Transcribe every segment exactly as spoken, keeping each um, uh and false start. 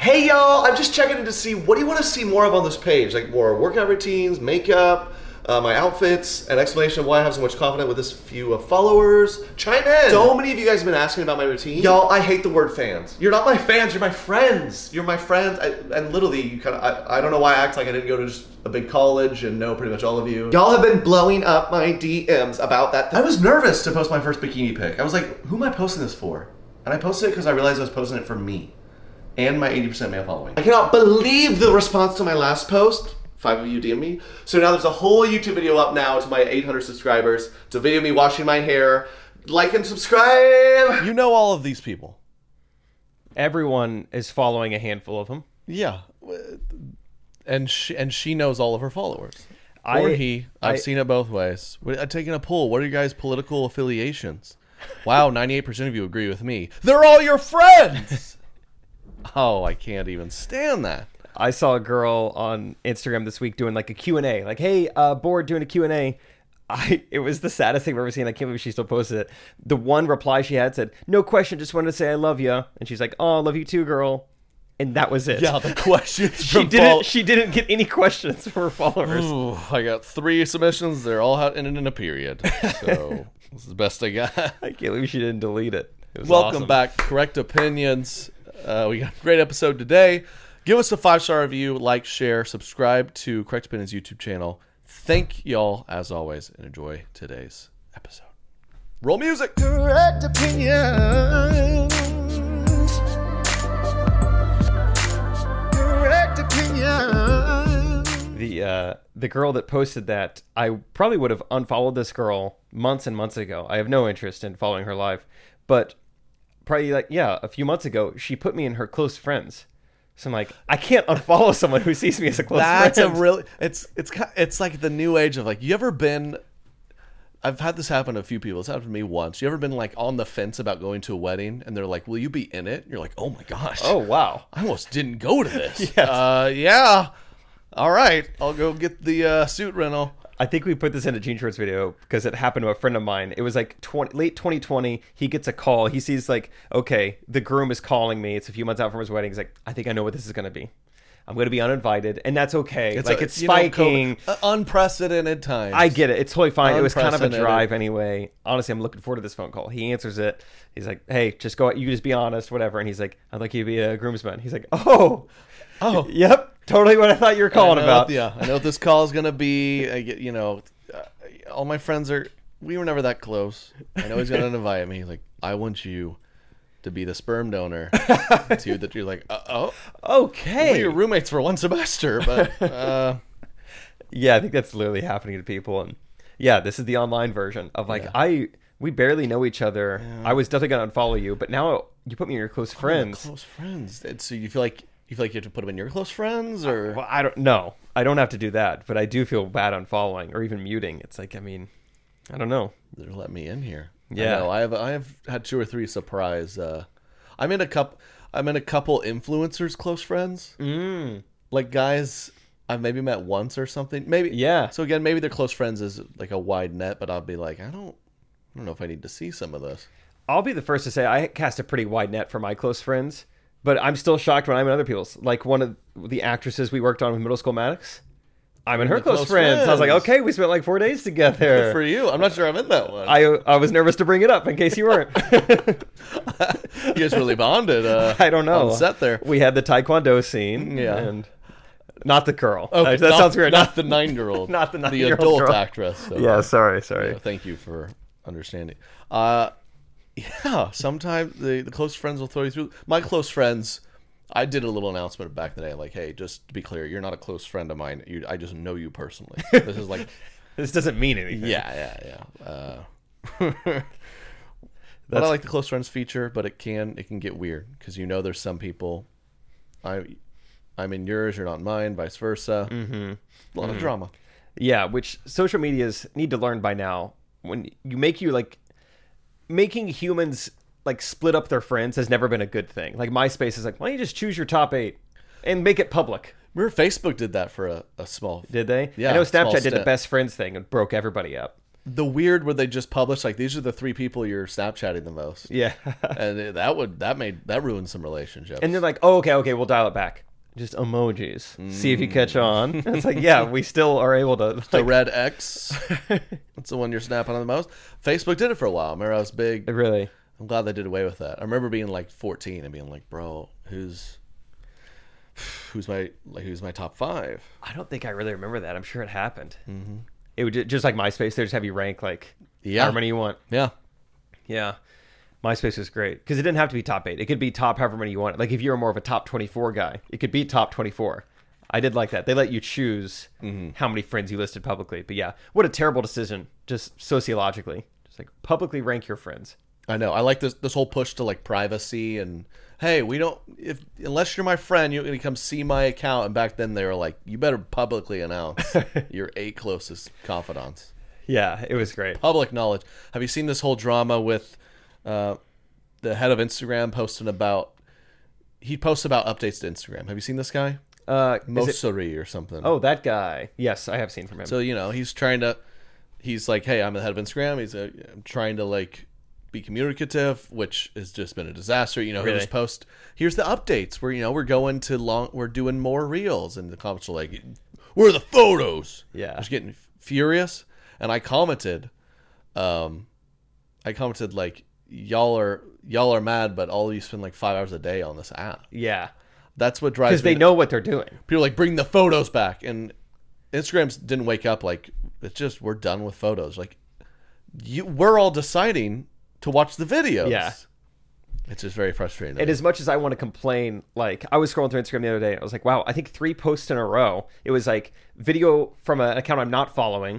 Hey y'all, I'm just checking in to see what do you want to see more of on this page? Like more workout routines, makeup, uh, my outfits, an explanation of why I have so much confidence with this few uh, followers. Chime in! So many of you guys have been asking about my routine. Y'all, I hate the word fans. You're not my fans, you're my friends. You're my friends. I, and literally, you kind of, I, I don't know why I act like I didn't go to just a big college and know pretty much all of you. Y'all have been blowing up my D Ms about that. I was nervous to post my first bikini pic. I was like, who am I posting this for? And I posted it because I realized I was posting it for me. And my eighty percent male following. I cannot believe the response to my last post. Five of you D M me. So now there's a whole YouTube video up now to my eight hundred subscribers. It's a video of me washing my hair. Like and subscribe. You know all of these people. Everyone is following a handful of them. Yeah. And she, and she knows all of her followers. I, or he. I've I, seen it both ways. I'm taking a poll. What are you guys' political affiliations? Wow, ninety-eight percent of you agree with me. They're all your friends! Oh, I can't even stand that. I saw a girl on Instagram this week doing like a Q and A. Like, hey, uh, bored doing a Q and A. I, it was the saddest thing I've ever seen. I can't believe she still posted it. The one reply she had said, no question, just wanted to say I love you. And she's like, oh, I love you too, girl. And that was it. Yeah, the questions she from didn't. fol- She didn't get any questions from her followers. Ooh, I got three submissions. They're all ended in a period. So this is the best I got. I can't believe she didn't delete it. It was Welcome awesome. back. Correct Opinions. Uh, we got a great episode today. Give us a five-star review, like, share, subscribe to Correct Opinions YouTube channel. Thank y'all, as always, and enjoy today's episode. Roll music. Correct Opinions. Correct Opinions. The uh, the girl that posted that, I probably would have unfollowed this girl months and months ago. I have no interest in following her live, but probably like yeah, a few months ago, she put me in her close friends. So I'm like, I can't unfollow someone who sees me as a close That's friend. a really. It's it's ki- it's like the new age of like. You ever been? I've had this happen to a few people. It's happened to me once. You ever been like on the fence about going to a wedding, and they're like, "Will you be in it?" And you're like, "Oh my gosh! Oh wow! I almost didn't go to this." Yes. Uh, yeah. All right, I'll go get the uh, suit rental. I think we put this in a Gene Shorts video because it happened to a friend of mine. It was like twenty, late twenty twenty. He gets a call. He sees like, okay, the groom is calling me. It's a few months out from his wedding. He's like, I think I know what this is going to be. I'm going to be uninvited, and that's okay. It's like a, it's you know, spiking. COVID, uh, unprecedented times. I get it. It's totally fine. It was kind of a Unprecedented. drive anyway. Honestly, I'm looking forward to this phone call. He answers it. He's like, hey, just go. You just be honest, whatever. And he's like, I'd like you to be a groomsman. He's like, oh, Oh, yep, totally what I thought you were calling I know, about. Yeah, I know what this call is gonna be. I get, you know, uh, all my friends are. We were never that close. I know he's gonna invite me. He's like, I want you to be the sperm donor. To that, you're like, uh, oh, Okay. we're your roommates for one semester, but uh, Yeah, I think that's literally happening to people. And yeah, this is the online version of like, Yeah. I, we barely know each other. I was definitely going to unfollow you, but now you put me in your close friends. close friends. And so you feel like you feel like you have to put them in your close friends, or Well, I don't know. I don't have to do that, but I do feel bad unfollowing or even muting. It's like, I mean, I don't know. they're letting me in here. Yeah. I know. I have I have had two or three surprise. Uh, I'm in a couple. I'm in a couple influencers close friends. Mm. Like guys I've maybe met once or something. Maybe Yeah. So again, maybe they're close friends is like a wide net, but I'll be like, I don't, I don't know if I need to see some of this. I'll be the first to say I cast a pretty wide net for my close friends, but I'm still shocked when I'm in other people's. Like one of the actresses we worked on with Middle School Maddox, I'm in her The close, close friends. I was like, friends. okay, we spent like four days together. Good for you. I'm not sure I'm in that one. I I was nervous to bring it up in case you weren't. You guys really bonded. Uh, I don't know. On set there. We had the Taekwondo scene. Yeah. And not the girl. Oh, that not, sounds weird. Not the nine-year-old. Not the The nine-year-old adult girl. actress. So, Yeah, uh, sorry, sorry. yeah, thank you for understanding. Uh, yeah, sometimes the, the close friends will throw you through. My close friends, I did a little announcement back in the day, like, hey, just to be clear, you're not a close friend of mine. You, I just know you personally. This is like, This doesn't mean anything. yeah, yeah, yeah. Uh, but I like the close friends feature, but it can it can get weird because you know there's some people. I, I'm in yours, you're not in mine, vice versa. Mm-hmm. A lot of drama. Yeah, which social medias need to learn by now. When you make you like making humans like split up their friends has never been a good thing. Like MySpace is like, why don't you just choose your top eight and make it public? Remember Facebook did that for a, a small. Did they? Yeah, I know small Snapchat did the stint. best friends thing and broke everybody up. the weird where they just publish like these are the three people you're Snapchatting the most. Yeah. And it- that would that made that ruined some relationships. And they're like, oh, okay, okay, we'll dial it back. Just emojis. See if you catch on. It's like, yeah, we still are able to. the Like, red X, that's the one you're snapping on the most. Facebook did it for a while. I remember I was big. really. I'm glad they did away with that. I remember being like fourteen and being like, bro, who's who's my like who's my top five? I don't think I really remember that. I'm sure it happened. Mm-hmm. It would ju- just like MySpace. They just have you rank like Yeah. how many you want. Yeah. Yeah. MySpace was great because it didn't have to be top eight. It could be top however many you want. Like if you're more of a top twenty-four guy, it could be top twenty-four. I did like that. They let you choose how many friends you listed publicly. But yeah, what a terrible decision, just sociologically. Just like publicly rank your friends. I know. I like this this whole push to like privacy and hey, we don't if unless you're my friend, you're gonna come see my account. And back then they were like, you better publicly announce your eight closest confidants. Yeah, it was great. Public knowledge. Have you seen this whole drama with uh, the head of Instagram posting about he posts about updates to Instagram? Have you seen this guy? Uh, is it- Mosuri or something. oh, that guy. Yes, I have seen from him. So, you know, he's trying to, he's like, hey, I'm the head of Instagram. He's uh, I'm trying to, like, be communicative, which has just been a disaster. You know, he'll Really? just post, here's the updates where, you know, we're going to long, we're doing more reels. And the comments are like, where are the photos? Yeah. Just getting furious. And I commented, um, I commented, like, y'all are, y'all are mad, but all you spend, like, five hours a day on this app. yeah, That's what drives because me. they know what they're doing. People are like, bring the photos back. And Instagram didn't wake up like, it's just, we're done with photos. Like, you, we're all deciding to watch the videos. Yeah. It's just very frustrating. And as much as I want to complain, like I was scrolling through Instagram the other day, I was like, wow, I think three posts in a row. It was like video from an account I'm not following,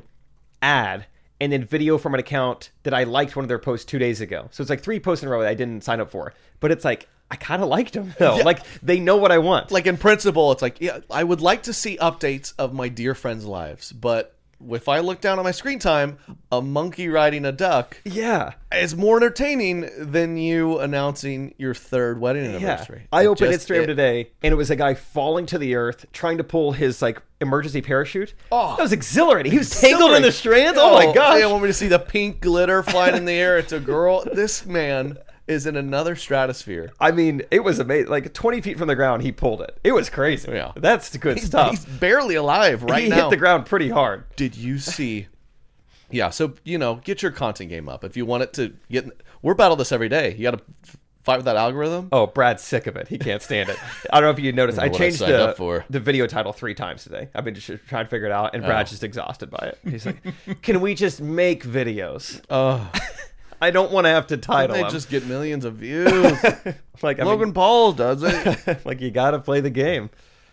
ad, and then video from an account that I liked one of their posts two days ago. So it's like three posts in a row that I didn't sign up for. But it's like, I kind of liked them though. Yeah. Like they know what I want. like in principle, it's like, yeah, I would like to see updates of my dear friends' lives. But if I look down at my screen time, a monkey riding a duck yeah. is more entertaining than you announcing your third wedding anniversary. Yeah. I It opened just- Instagram it- today and it was a guy falling to the earth trying to pull his like emergency parachute. Oh. That was exhilarating. He was tangled in the strands. Oh, my Oh, gosh. They want me to see the pink glitter flying in the air. It's a girl. This man is in another stratosphere. I mean, it was amazing. Like twenty feet from the ground, he pulled it. It was crazy. Yeah. That's good stuff. He's barely alive right he now. hit the ground pretty hard. Did you see? Yeah, so, you know, get your content game up. If you want it to get... We're battle this every day. You got to fight with that algorithm. Oh, Brad's sick of it. He can't stand it. I don't know if you noticed. I what I changed signed the, up for. the video title three times today. I've been just trying to figure it out, and Brad's Oh. just exhausted by it. He's like, can we just make videos? Oh, I don't want to have to title they them. just get millions of views. like, I Logan mean, Paul does it. like, you got to play the game.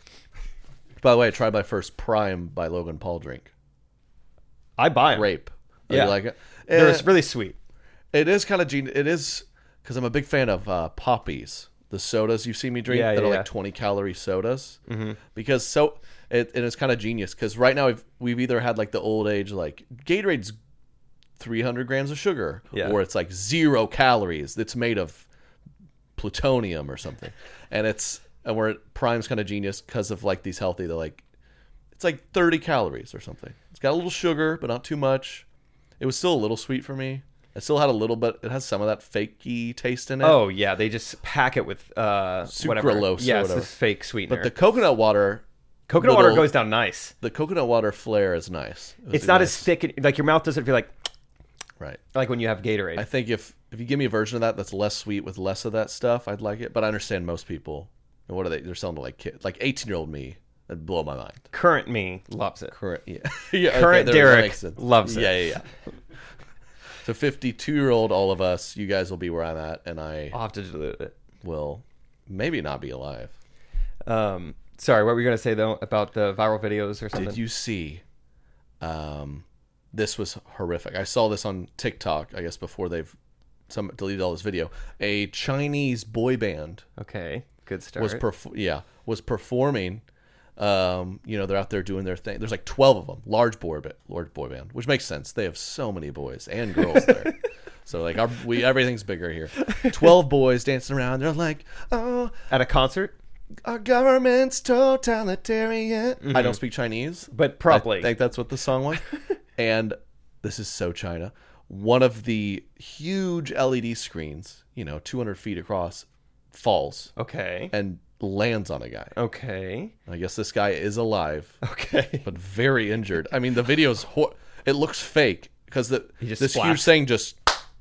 By the way, I tried my first Prime by Logan Paul drink. I buy them. Rape. Oh, Yeah. You like it? They're Eh, really sweet. It is kind of genius. It is because I'm a big fan of uh, Poppies, the sodas you see me drink Yeah, that yeah, are yeah. like twenty calorie sodas. Mm-hmm. Because so it and it's kind of genius because right now we've we've either had like the old age like Gatorade's three hundred grams of sugar, Yeah. or it's like zero calories. It's made of plutonium or something, and it's and where Prime's kind of genius because of like these healthy. They're like it's like thirty calories or something. It's got a little sugar, but not too much. It was still a little sweet for me. It still had a little bit. It has some of that fakey taste in it. Oh, yeah. They just pack it with uh, whatever. Sucralose or Yeah, it's whatever. this fake sweetener. But the coconut water, coconut little- water goes down nice. the coconut water flair is nice. It was It's not nice. as thick. Like, your mouth doesn't feel like right. like when you have Gatorade. I think if if you give me a version of that that's less sweet with less of that stuff, I'd like it. But I understand most people. And what are they? They're selling to like kids, like eighteen year old me. That'd blow my mind. Current me loves it. Current, yeah, yeah. okay, Current there- that Derek makes sense. loves it. Yeah, yeah, yeah. So fifty-two year old, all of us, you guys will be where I'm at, and I I'll have to dilute it. will maybe not be alive. Um, sorry, what were you going to say, though, about the viral videos or something? Did you see? Um, this was horrific. I saw this on TikTok. I guess before they've some deleted all this video. A Chinese boy band Okay, good start. was perf- yeah was performing. Um, you know, they're out there doing their thing. There's like twelve of them, large boy, ba- large boy band, which makes sense. They have so many boys and girls there. So like our, we everything's bigger here. Twelve boys dancing around. They're like, oh, At a concert? our government's totalitarian. I don't speak Chinese, But probably. I think that's what the song was. And this is so China. One of the huge L E D screens, you know, two hundred feet across, falls Okay. and lands on a guy. Okay. I guess this guy is alive, Okay. but very injured. I mean, the video's hor- it looks fake because the He just this huge splashed. thing just,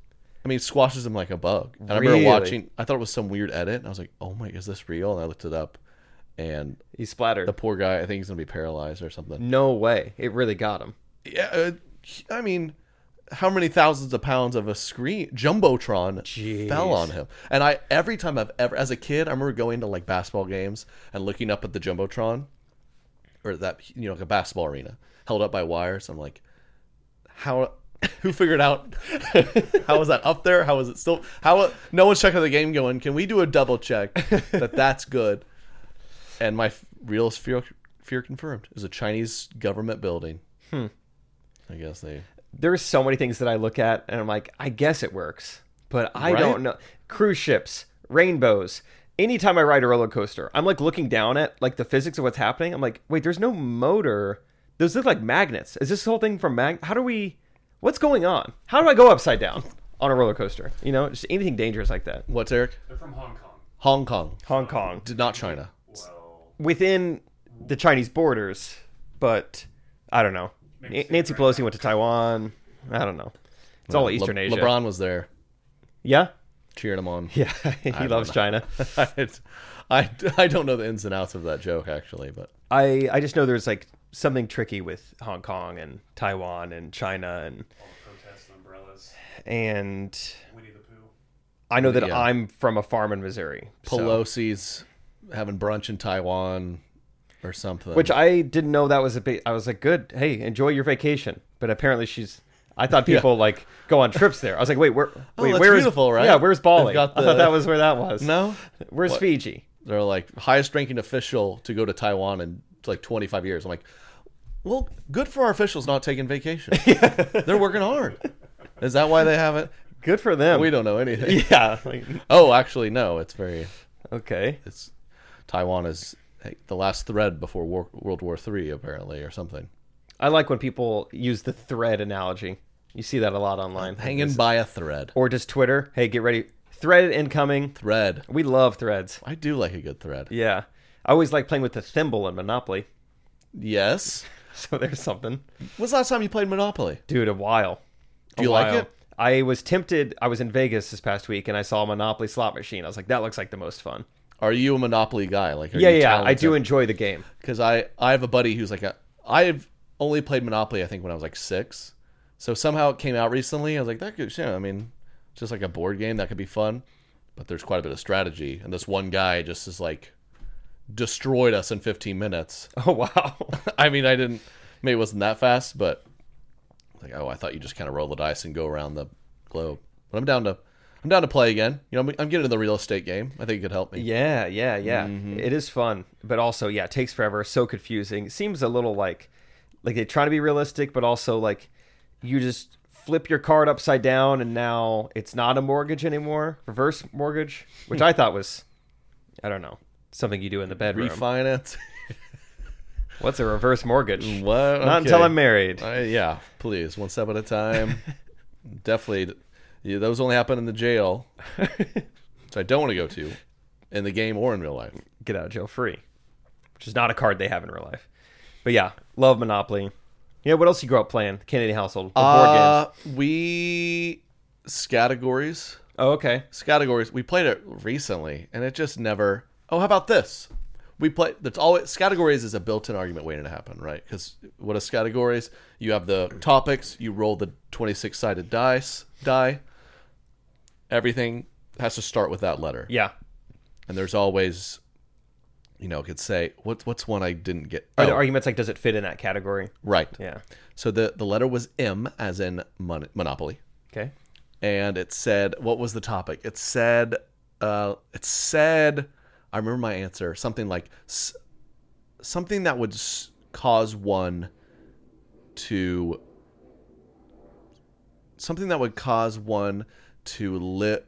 I mean, squashes him like a bug. And I Really? remember watching. I thought it was some weird edit, and I was like, "Oh my, is this real?" And I looked it up, and He splattered. the poor guy, I think he's gonna be paralyzed or something. No way. It really got him. Yeah, uh, I mean, how many thousands of pounds of a screen jumbotron Jeez. fell on him? And I every time I've ever, as a kid, I remember going to like basketball games and looking up at the jumbotron, or that you know like a basketball arena held up by wires. I'm like, how? Who figured out how was that up there? How was it still? How no one's checking the game going? Can we do a double check that that's good? And my f- realist fear, fear confirmed is a Chinese government building. Hmm. I guess they. There's so many things that I look at and I'm like, I guess it works, but I Right? don't know. Cruise ships, rainbows. Anytime I ride a roller coaster, I'm like looking down at like the physics of what's happening. I'm like, wait, there's no motor. Those look like magnets. Is this whole thing from mag? How do we? What's going on? How do I go upside down on a roller coaster? You know, just anything dangerous like that. What's Eric? They're from Hong Kong. Hong Kong, Hong Kong, did not China. Well, within the Chinese borders, but I don't know. Maybe Na- safe Nancy right Pelosi now. went to Taiwan. I don't know. It's all Le- Eastern Asia. LeBron was there, Yeah, cheering him on. yeah. he don't loves know. China. I, I, I don't know the ins and outs of that joke actually, but I I just know there's like something tricky with Hong Kong and Taiwan and China and all the protests and umbrellas. and Winnie the Pooh. I know that Yeah. I'm from a farm in Missouri, so- Pelosi's having brunch in Taiwan or something. which I didn't know that was a big. I was like, good, hey, enjoy your vacation. But apparently she's. I thought people like go on trips there. I was like, wait, where? Oh, Wait, that's where is- beautiful, right? Yeah, where's Bali? They've got I the- thought that was where that was. no, Where's What? Fiji? they're like highest ranking official to go to Taiwan in like twenty-five years. I'm like, well, good for our officials not taking vacation. They're working hard. Is that why they haven't? Good for them. We don't know anything. Yeah. like, Oh, actually, no. It's very. okay. It's Taiwan is hey, the last thread before war, World War Three, apparently, or something. I like when people use the thread analogy. You see that a lot online. Hanging by a thread. Or just Twitter. Hey, get ready. Thread incoming. Thread. We love threads. I do like a good thread. Yeah. I always like playing with the thimble in Monopoly. Yes. So there's something. When's the last time you played Monopoly? Dude, a while. Do A you like while. it? I was tempted. I was in Vegas this past week and I saw a Monopoly slot machine. I was like, that looks like the most fun. Are you a Monopoly guy? Like, are Yeah, you yeah. I do talented? enjoy the game. Because I, I have a buddy who's like a I've only played Monopoly I think when I was like six, so somehow it came out recently. I was like, that could, yeah, I mean, it's just like a board game that could be fun, but there's quite a bit of strategy. And this one guy just is like destroyed us in fifteen minutes. Oh, wow. I mean, I didn't, maybe it wasn't that fast, but like, oh, I thought you just kind of roll the dice and go around the globe. But I'm down to, I'm down to play again. You know, I'm, I'm getting in the real estate game. I think it could help me. Yeah, yeah, yeah. Mm-hmm. It is fun, but also, yeah, it takes forever. So confusing. It seems a little like, like they try to be realistic, but also like you just flip your card upside down and now it's not a mortgage anymore, reverse mortgage, which I thought was, I don't know, something you do in the bedroom. Refinance. What's a reverse mortgage? What? Not until Okay. I'm married. Uh, yeah, please, one step at a time. Definitely, yeah, those only happen in the jail, so I don't want to go to, in the game or in real life. Get out of jail free, which is not a card they have in real life. But yeah, love Monopoly. Yeah, what else you grew up playing? Canadian household. What board Uh, games? we categories, Oh, okay. categories. We played it recently, and it just never. Oh, how about this? We play. That's always categories is a built-in argument waiting to happen, right? Because what is categories? You have the topics. You roll the twenty-six sided dice die. Everything has to start with that letter. Yeah. And there's always, you know, could say what's what's one I didn't get. Are the Oh, arguments like, does it fit in that category? right. Yeah. So the the letter was M, as in mon- Monopoly, Okay. and it said, what was the topic? It said, uh, it said, I remember my answer, something like s- something that would s- cause one to something that would cause one to live.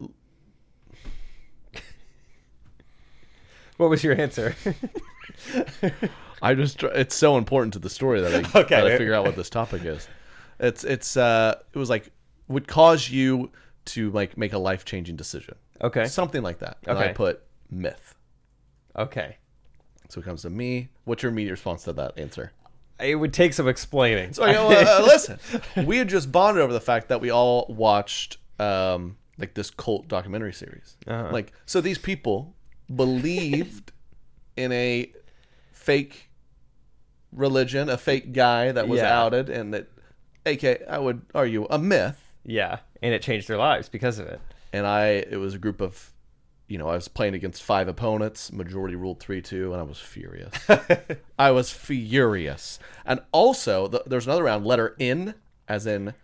What was your answer? I just, it's so important to the story that I Okay. gotta figure out what this topic is. It's it's uh it was like would cause you to like make a life changing decision. Okay. Something like that. And I Okay. put myth. Okay. So it comes to me. What's your immediate response to that answer? It would take some explaining. So I go, uh, listen, we had just bonded over the fact that we all watched um, like this cult documentary series. Uh-huh. Like, so these people believed in a fake religion, a fake guy that was Yeah. outed, and that, A K, I would argue, a myth. Yeah, and it changed their lives because of it. And I, it was a group of, you know, I was playing against five opponents. Majority ruled three two, and I was furious. I was furious. And also, the, there's another round, letter N, as in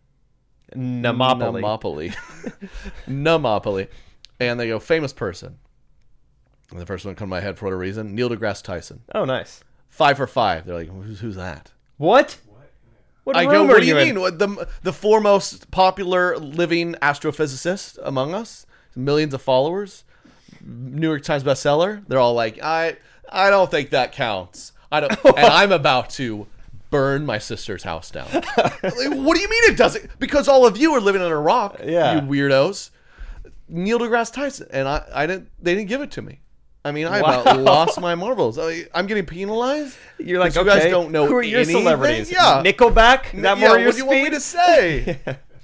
Namopoly. Namopoly. Namopoly. And they go, famous person. And the first one come to my head for whatever reason, Neil deGrasse Tyson. Oh, nice. Five for five. They're like, who's, who's that? What? What I room go, are what do you in? mean? What, the, the foremost popular living astrophysicist among us? Millions of followers? New York Times bestseller? They're all like, I I don't think that counts. I don't, and I'm about to burn my sister's house down. Like, what do you mean it doesn't? Because all of you are living under a rock, Yeah. you weirdos. Neil deGrasse Tyson, and I, I didn't. They didn't give it to me. I mean, I Wow. about lost my marbles. I, I'm getting penalized. You're like, 'Cause okay, you guys don't know who are your anything? celebrities? Yeah. Nickelback? Is that Yeah, more your what do you want me speed? to say?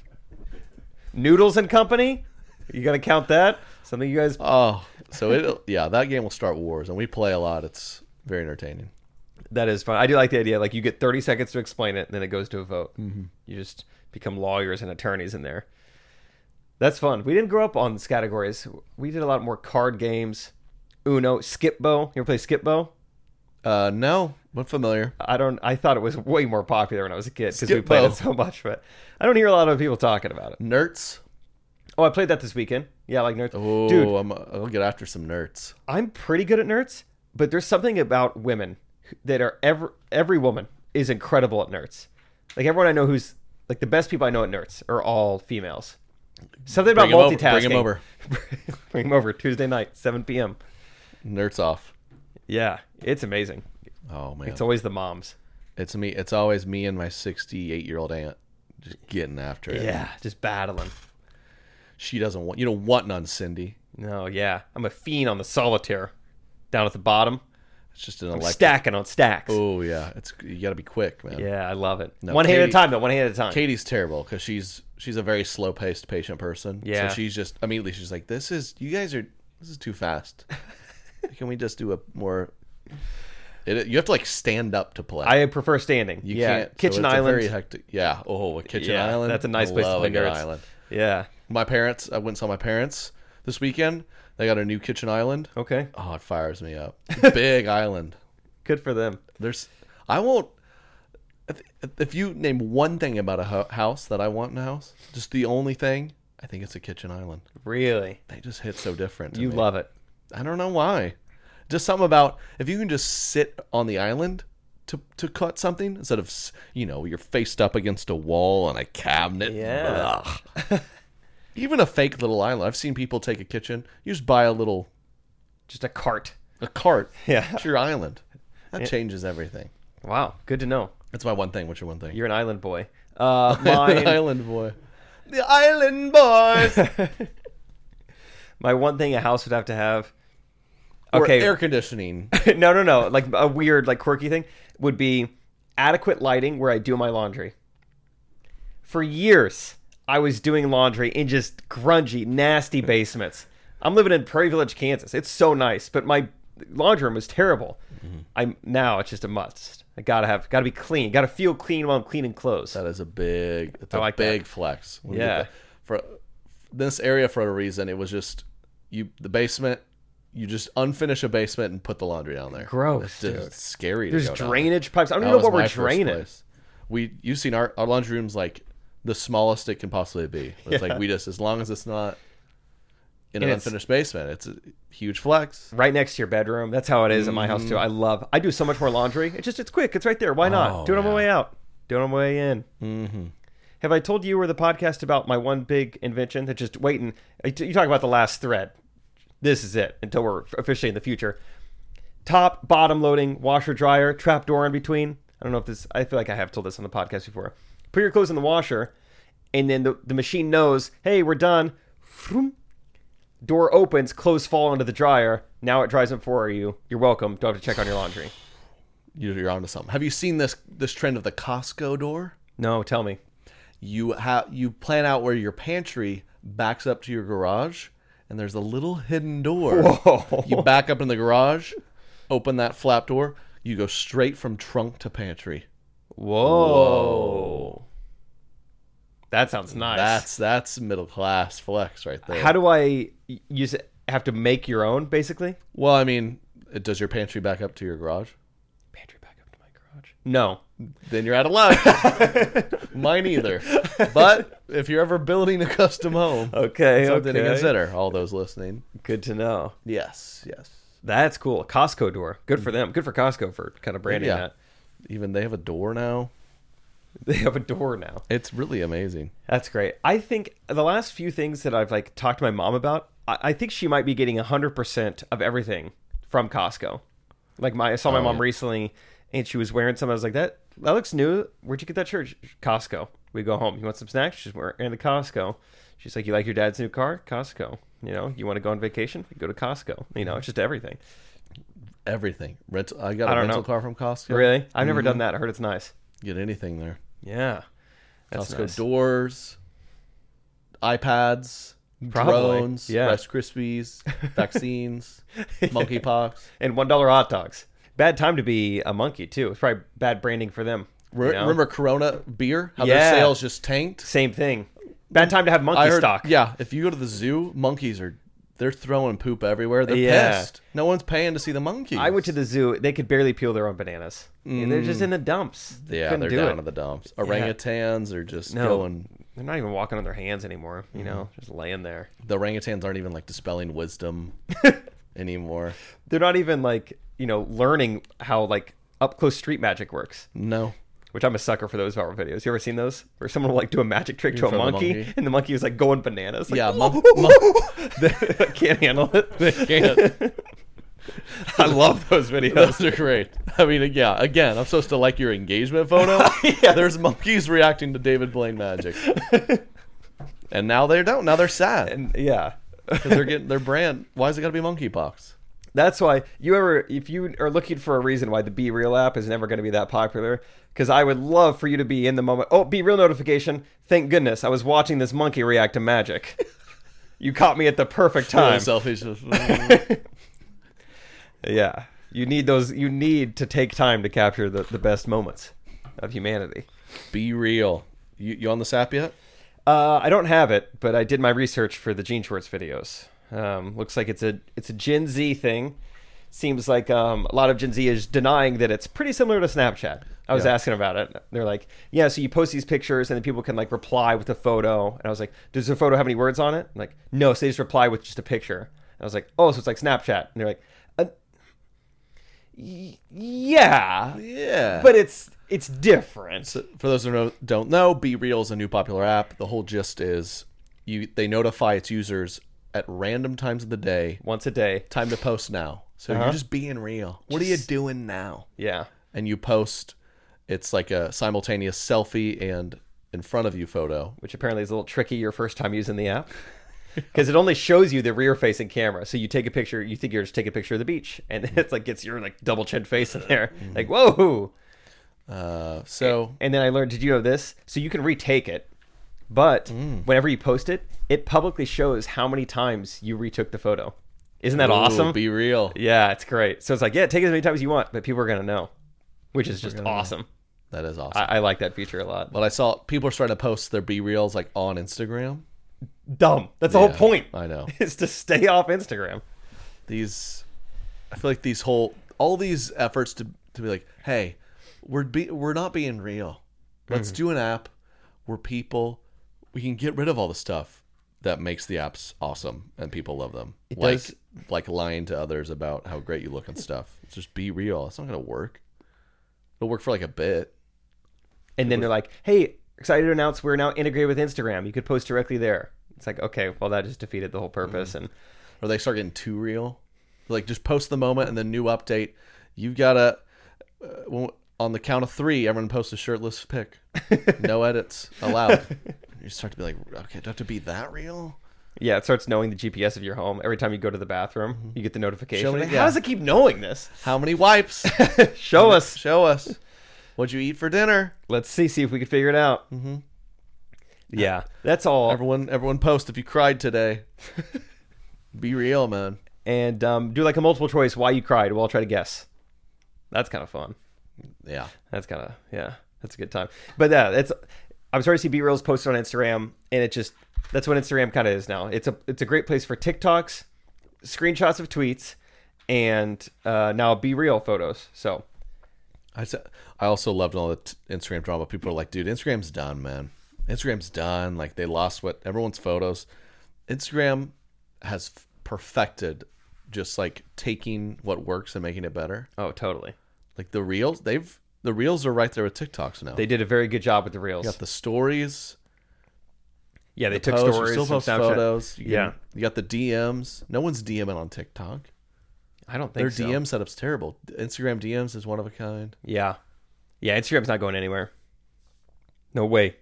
Noodles and Company? You gonna count that? Something you guys... Oh, so it yeah, that game will start wars, and we play a lot. It's very entertaining. That is fun. I do like the idea. Like, you get thirty seconds to explain it, and then it goes to a vote. Mm-hmm. You just become lawyers and attorneys in there. That's fun. We didn't grow up on these categories. We did a lot more card games. Uno, Skip-Bo. You ever play Skip-Bo? Uh, no, but familiar. I don't. I thought it was way more popular when I was a kid because we Skip-Bo. played it so much, but I don't hear a lot of people talking about it. Nerds. Oh, I played that this weekend. Yeah, I like nerds. Oh, Dude, I'm, I'll get after some nerds. I'm pretty good at nerds, but there's something about women that are every every woman is incredible at nerds. Like, everyone I know who's like the best people I know at nerds are all females. Something about Bring 'em over. multitasking. Bring 'em over. Bring 'em over Tuesday night, seven p.m. Nerds off. Yeah, it's amazing. Oh man, It's always the moms. it's me. It's always me and my sixty-eight year old aunt just getting after it. Yeah, just battling. She doesn't want. You don't want none, Cindy. No, yeah, I'm a fiend on the solitaire. Down at the bottom, It's just an I'm electric. stacking on stacks. Oh yeah, it's you got to be quick, man. Yeah, I love it. No, one hand at a Katie- time, though. One hand at a time. Katie's terrible because she's she's a very slow paced, patient person. Yeah. So she's just immediately she's like, "This is you guys are this is too fast. Can we just do a more?" It, you have to like stand up to play. I prefer standing. You yeah, can't. so Kitchen it's a Island. very hectic. Yeah. Oh, a kitchen Yeah, island. that's a nice I place to love play a good nerds. island. Yeah. My parents. I went and saw my parents this weekend. They got a new kitchen island. Okay. Oh, it fires me up. Big island. Good for them. There's. I won't. If, if you name one thing about a ho- house that I want in a house, just the only thing, I think it's a kitchen island. Really, They just hit so different. to you me. love it. I don't know why. Just something about if you can just sit on the island to to cut something instead of s- you know you're faced up against a wall on a cabinet. Yeah. Ugh. Even a fake little island. I've seen people take a kitchen. You just buy a little Just a cart. a cart. Yeah. It's your island. That changes everything. Wow. Good to know. That's my one thing. What's your one thing? You're an island boy. Uh, the mine. island boy. The island boys. My one thing a house would have to have. Or Okay. air conditioning. no, no, no. Like a weird, like quirky thing would be adequate lighting where I do my laundry. For years, I was doing laundry in just grungy, nasty basements. I'm living in Prairie Village, Kansas. It's so nice, but my laundry room was terrible. Mm-hmm. I'm now it's just a must. I gotta have, gotta be clean. Gotta feel clean while I'm cleaning clothes. That is a big. It's I a like that. big flex. When you get Yeah. that. For this area, for a reason, it was just you. The basement. You just unfinish a basement and put the laundry down there. Gross, It's just dude. scary. There's to go down. drainage pipes. I don't That even know was what we're my first draining. place. We you've seen our our laundry room's like the smallest it can possibly be. It's Yeah. like we just as long as it's not in And an it's- unfinished basement, it's a huge flex. Right next to your bedroom. That's how it is in my house too. I love. I do so much more laundry. It's just it's quick. It's right there. Why not? Oh, do it on my yeah. way out. Do it on my way in. Mm-hmm. Have I told you or the podcast about my one big invention that just waiting? You talk about the last thread. This is it until we're officially in the future. Top, bottom loading, washer, dryer, trap door in between. I don't know if this. I feel like I have told this on the podcast before. put your clothes in the washer, and then the, the machine knows, hey, we're done. Vroom. Door opens, clothes fall into the dryer. Now it dries them for you. You're welcome. Don't have to check on your laundry. You're onto something. Have you seen this this trend of the Costco door? No, tell me. You have you plan out where your pantry backs up to your garage, and there's a little hidden door. Whoa. You back up in the garage, open that flap door. You go straight from trunk to pantry. Whoa. Whoa. That sounds nice. That's that's middle class flex right there. How do I use it? Have to make your own, basically? Well, I mean, does your pantry back up to your garage? Pantry back up to my garage. No. Then you're out of luck. Mine either. But if you're ever building a custom home, Okay, something okay. to consider. All those listening. Good to know. Yes, yes. That's cool. Costco door. Good for them. Good for Costco for kind of branding Yeah. that. Even they have a door now. They have a door now. It's really amazing. That's great. I think the last few things that I've like talked to my mom about, I, I think she might be getting one hundred percent of everything from Costco. Like my, I saw my Oh, mom yeah. recently, and she was wearing something. I was like, that that looks new. Where'd you get that shirt? Costco. We go home. You want some snacks? She's wearing the Costco. She's like, you like your dad's new car? Costco. You know, you want to go on vacation? Go to Costco. You know, it's just everything. Everything. Rent. I got I a don't rental know. car from Costco. Really? I've never done that. I heard it's nice. Get anything there. Yeah. That's Costco nice. doors, iPads, Probably, drones, yeah. Rice Krispies, vaccines, monkeypox. And one dollar hot dogs. Bad time to be a monkey too. It's probably bad branding for them. Re- you know? Remember Corona beer? How Yeah. their sales just tanked? Same thing. Bad time to have monkey I heard, stock. Yeah, if you go to the zoo, monkeys are they're throwing poop everywhere. They're Yeah. pissed. No one's paying to see the monkeys. I went to the zoo. They could barely peel their own bananas. They're just in the dumps. They Yeah, couldn't they're do down it. to the dumps. Orangutans are just No. going. They're not even walking on their hands anymore. You know, just laying there. The orangutans aren't even like dispelling wisdom anymore. They're not even like you know learning how like up close street magic works. No. Which I'm a sucker for those viral videos. You ever seen those? Where someone will like do a magic trick to a In front of the monkey, monkey. and the monkey was like going bananas. Like, Yeah, mon- mon- they can't handle it. they can't. I love those videos. Those are great. I mean, yeah. Again, I'm supposed to like your engagement photo. Yeah. There's monkeys reacting to David Blaine magic, and now they don't. Now they're sad And yeah, because they're getting their brand. Why is it got to be monkeypox? that's why you ever if you are looking for a reason why the Be Real app is never going to be that popular. Because I would love for you to be in the moment. Oh, Be Real notification. Thank goodness I was watching this monkey react to magic. You caught me at the perfect Really time. selfish. Just- Yeah, you need those. You need to take time to capture the, the best moments of humanity. Be real. You, you on this app yet? Uh, I don't have it, but I did my research for the Gene Schwartz videos. Um, looks like it's a it's a Gen Z thing. Seems like um, a lot of Gen Z is denying that it's pretty similar to Snapchat. I was Yeah. asking about it. They're like, yeah, so you post these pictures and then people can like reply with a photo. And I was like, does the photo have any words on it? I'm like, no, so they just reply with just a picture. And I was like, oh, so it's like Snapchat. And they're like, uh, y- yeah, Yeah. but it's it's different. So for those who know, don't know, Be Real is a new popular app. The whole gist is you they notify its users at random times of the day. Once a day. Time to post now. So Uh-huh. you're just being real. What are you doing now? Yeah. And you post. It's like a simultaneous selfie and in front of you photo. Which apparently is a little tricky your first time using the app. Because it only shows you the rear-facing camera. So you take a picture, you think you're just taking a picture of the beach. And it's like gets your like double-chin face in there. Like, whoa! Uh, so And then I learned, did you know this? So you can retake it. But whenever you post it, it publicly shows how many times you retook the photo. Isn't that ooh, awesome? Be real. Yeah, it's great. So it's like, yeah, take it as many times as you want, but people are going to know. Which is just gonna know. awesome. That is awesome. I, I like that feature a lot. But I saw people are starting to post their Be Reals like on Instagram. Dumb. That's the Yeah, whole point. I know. Is to stay off Instagram. These, I feel like these whole all these efforts to to be like, hey, we're be we're not being real. Let's Mm-hmm. do an app where people we can get rid of all the stuff that makes the apps awesome and people love them. It like does- like lying to others about how great you look and stuff. It's just be real. It's not gonna work. It'll work for like a bit. And then they're like, hey, excited to announce we're now integrated with Instagram. You could post directly there. It's like, okay, well, that just defeated the whole purpose. And Or they start getting too real. Like just post the moment and then new update. You've got to uh, on the count of three, everyone posts a shirtless pic. No edits allowed. You start to be like, okay, do I have to be that real? Yeah, it starts knowing the G P S of your home. Every time you go to the bathroom, you get the notification. Show me- Like, yeah. How does it keep knowing this? How many wipes? Show us. Show us. What'd you eat for dinner? Let's see, see if we can figure it out. Mm-hmm. Yeah, that's all. Everyone, everyone post if you cried today. Be real, man. And um, do like a multiple choice why you cried. We'll all try to guess. That's kind of fun. Yeah. That's kind of, yeah, that's a good time. But yeah, it's, I'm sorry to see B-Reels posted on Instagram, and it just, that's what Instagram kind of is now. It's a it's a great place for TikToks, screenshots of tweets, and uh, now B-Reel photos. So I said, I also loved all the t- Instagram drama. People are like, dude, Instagram's done, man. Instagram's done. Like, they lost what everyone's photos. Instagram has f- perfected just like taking what works and making it better. oh, totally. Like the reels, they've the reels are right there with TikToks now. They did a very good job with the reels. You got the stories. yeah, they the took posts, you stories, still from post Snapchat. photos. You Yeah. can- you got the D Ms. No one's DMing on TikTok. I don't Their think so. D M setup's terrible. Instagram D Ms is one of a kind. Yeah, yeah. Instagram's not going anywhere. No way.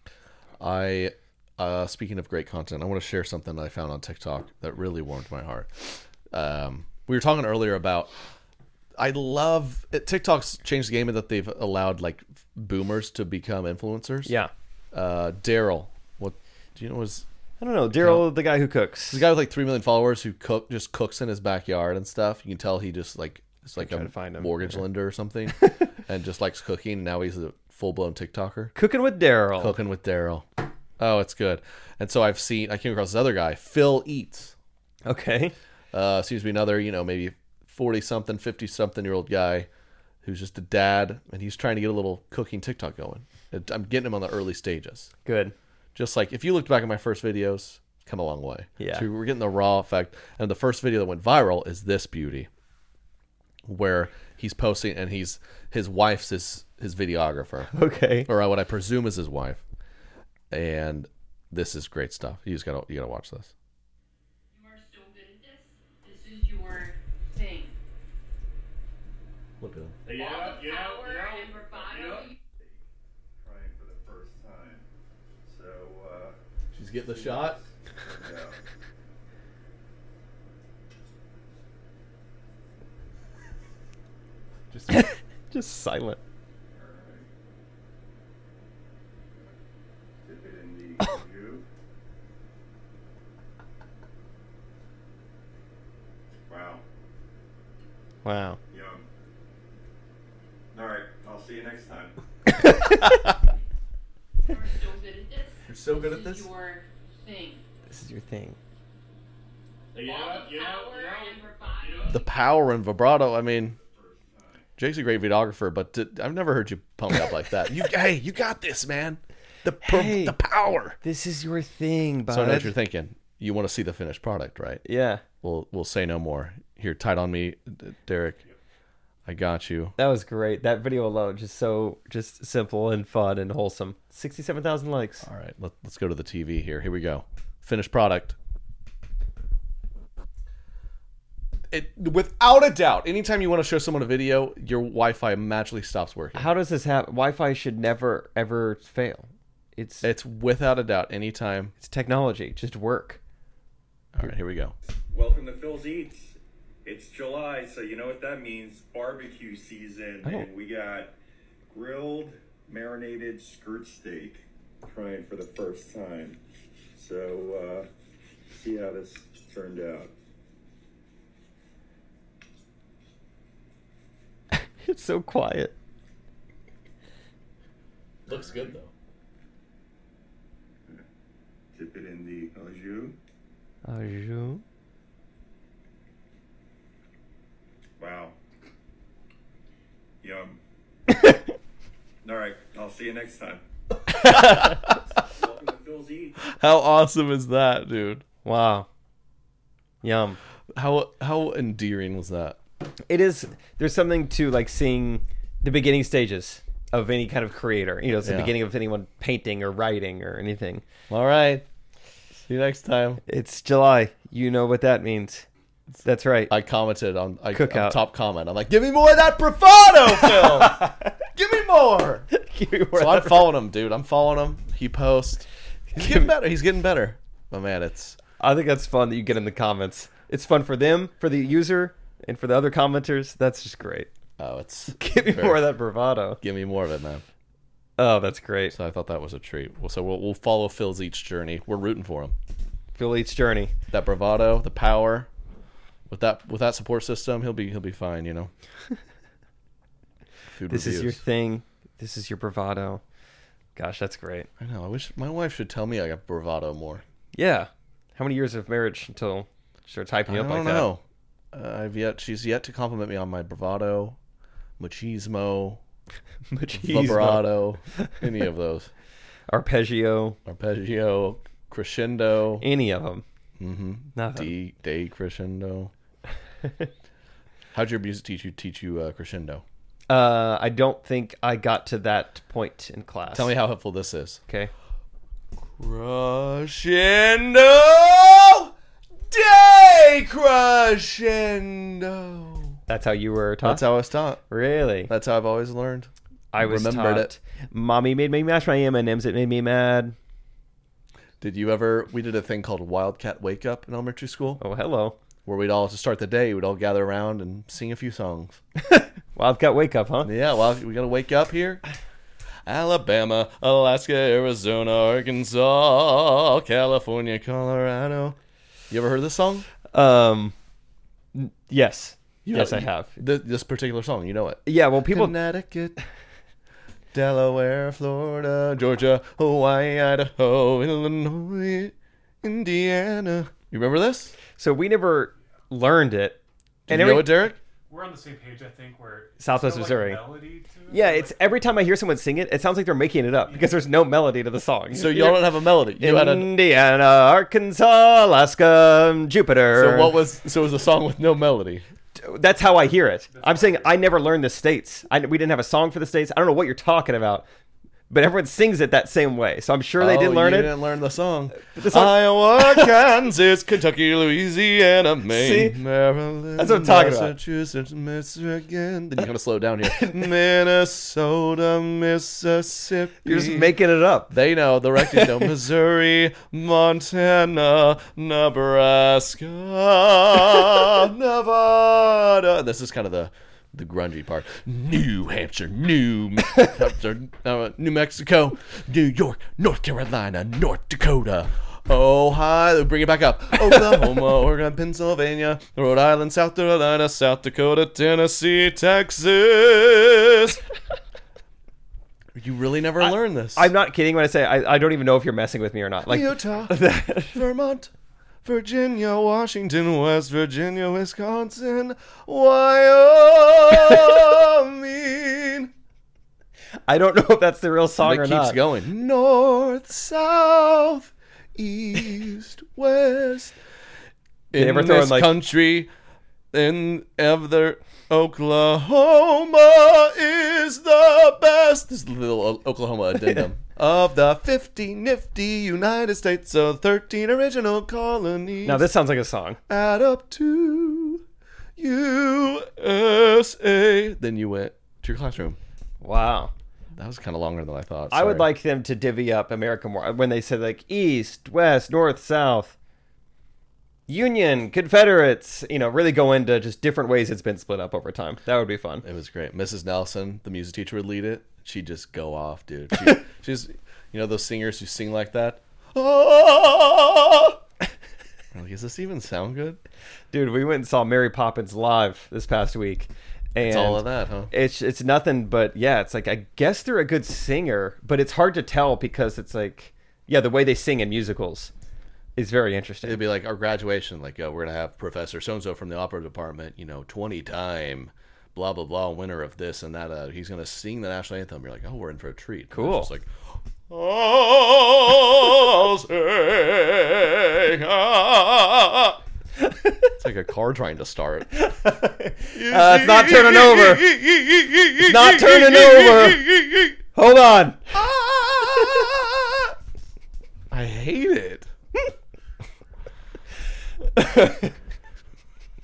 I, uh, speaking of great content, I want to share something I found on TikTok that really warmed my heart. Um, we were talking earlier about, I love it, TikTok's changed the game in that they've allowed like boomers to become influencers. Yeah. Uh, Daryl, what do you know? Was I don't know. Daryl, the guy who cooks. the guy with like three million followers who cook just cooks in his backyard and stuff. You can tell he just like it's like trying a to find him. mortgage lender or something, and just likes cooking. Now he's a full blown TikToker. Cooking with Daryl. Cooking with Daryl. Oh, it's good. And so I've seen, I came across this other guy, Phil Eats. Okay. Uh, seems to be another, you know, maybe forty something, fifty something year old guy who's just a dad, and he's trying to get a little cooking TikTok going. It- I'm getting him on the early stages. Good. Just like if you looked back at my first videos, come a long way. Yeah. So we're getting the raw effect. And the first video that went viral is this beauty, where he's posting and he's his wife's his his videographer, Okay. or what I presume is his wife. And this is great stuff. You just gotta you gotta watch this. You are so good at this. This is your thing. Look at him. You know, All the you know, power you know, and bravado. you know. Trying for the first time. So, uh, She's getting the shot. yeah. Just Just silent. Alright. Dip it in the jus. Wow. Wow. Yum. Alright, I'll see you next time. You are so good at this. You're so good at This this? is your thing. This is your thing. You know, All the you know, power you know, and bravado. the power and vibrato. I mean, Jake's a great videographer, but d- I've never heard you pump up like that. You, hey, you got this, man. The per- Hey. the power. This is your thing, bud. So I know what you're thinking. You want to see the finished product, right? Yeah. We'll we'll say no more. Here, tight on me, D- Derek. I got you. That was great. That video alone, just so just simple and fun and wholesome. Sixty-seven thousand likes. All right, let, let's go to the T V here. Here we go. Finished product. It without a doubt. Anytime you want to show someone a video, your Wi-Fi magically stops working. How does this happen? Wi-Fi should never ever fail. It's It's without a doubt. Anytime. it's technology. Just work. All right, here we go. Welcome to Phil's Eats. It's July, so you know what that means. Barbecue season. I don't- And we got grilled, marinated skirt steak. Trying for the first time. So, uh, see how this turned out. It's so quiet. Looks good though. Dip it in the au jus. Au jus. Wow. Yum. All right, I'll see you next time. Welcome to Phil's Eats. How awesome is that, dude? Wow. Yum. How how endearing was that? It is. There's something to like seeing the beginning stages of any kind of creator. You know, it's the Yeah. beginning of anyone painting or writing or anything. All right. See you next time. It's July. You know what that means. That's right. I commented on I, Cookout. on top comment. I'm like, give me more of that bravado, Phil. more. Give me more So of I'm that- following him, dude. I'm following him. He posts. He's getting better. He's getting better. But man, it's I think that's fun that you get in the comments. It's fun for them, for the user, and for the other commenters. That's just great. oh, it's Give me very- more of that bravado. Give me more of it, man. Oh, that's great. So I thought that was a treat. Well, so we'll we'll follow Phil's each journey. We're rooting for him. Phil Eats Journey. That bravado, the power. With that with that support system, he'll be he'll be fine. You know. Food This is your reviews. thing. This is your bravado. Gosh, that's great. I know. I wish my wife should tell me I got bravado more. Yeah. How many years of marriage until she starts hyping you I up don't like know. Uh, I've yet. She's yet to compliment me on my bravado, machismo, that? Machismo. vibrato, any of those. Arpeggio. Arpeggio, crescendo, Any of them. mm-hmm. Nothing. D day crescendo. How'd your music teach you teach you uh, crescendo? Uh, I don't think I got to that point in class. Tell me how helpful this is. Okay. Crescendo, day crescendo. That's how you were taught? That's how I was taught. Really? That's how I've always learned. I was remembered taught, it. Mommy made me mash my M and M's. It made me mad. Did you ever? We did a thing called Wildcat Wake Up in elementary school, Oh, hello. where we'd all to start the day, we'd all gather around and sing a few songs. Wildcat Wake Up, huh? Yeah, well, we gotta wake up here. Alabama, Alaska, Arizona, Arkansas, California, Colorado. You ever heard this song? Um, n- yes. You yes, know- I have. Th- this particular song, you know it. Yeah, well, people... Connecticut, Delaware, Florida, Georgia, Hawaii, Idaho, Illinois, Indiana. You remember this? So we never learned it. Do And you every- know it, Derek? We're on the same page, I think. Where Southwest is there, Missouri. Like, a melody to it? Yeah, it's every time I hear someone sing it, it sounds like they're making it up because there's no melody to the song. So y'all don't have a melody. You had a, Indiana, Arkansas, Alaska, Jupiter. so what was? So it was a song with no melody. That's how I hear it. I'm saying I never learned the states. I, we didn't have a song for the states. I don't know what you're talking about, but everyone sings it that same way. So I'm sure they Oh, did learn you it. Didn't learn the song. The song- Iowa, Kansas, Kentucky, Louisiana, Maine, See? Maryland, That's what I'm talking about. Massachusetts, Michigan. Then you gotta slow down here. Minnesota, Mississippi. You're just making it up. They know. The rest you know. Missouri, Montana, Nebraska, Nevada. This is kind of the the grungy part. New Hampshire, New Hampshire, uh, New Mexico, New York, North Carolina, North Dakota, Ohio. Bring it back up. Oklahoma, Oregon, Pennsylvania, Rhode Island, South Carolina, South Dakota, Tennessee, Texas. You really never learned this. I'm not kidding when I say I, I don't even know if you're messing with me or not. Like Utah, Vermont, Virginia, Washington, West Virginia, Wisconsin, Wyoming. I don't know if that's the real song And or it keeps not. going. North, south, east, west. They In ever throw in, this like- country, in other Oklahoma is the best. This is a little O- Oklahoma addendum. Of the fifty nifty United States of thirteen original colonies. Now this sounds like a song. Add up to U S A. Then you went to your classroom. Wow. That was kind of longer than I thought. I would Sorry. like them to divvy up America more when they said like east, west, north, south, Union, Confederates. You know, really go into just different ways it's been split up over time. That would be fun. It was great. Missus Nelson, the music teacher, would lead it. She'd just go off, dude. She, she's, you know, those singers who sing like that. Oh! I'm like, does this even sound good? Dude, we went and saw Mary Poppins live this past week. And It's all of that, huh? It's it's nothing but yeah, it's like I guess they're a good singer, but it's hard to tell because it's like yeah, the way they sing in musicals is very interesting. It'd be like our graduation. Like, uh, we're going to have Professor so-and-so from the opera department, you know, twenty-time, blah, blah, blah, winner of this and that. Uh, he's going to sing the national anthem. You're like, oh, we're in for a treat. And Cool. It's just like, oh, sing, ah. It's like a car trying to start. Uh, it's not turning over. It's not turning over. Hold on. I hate it.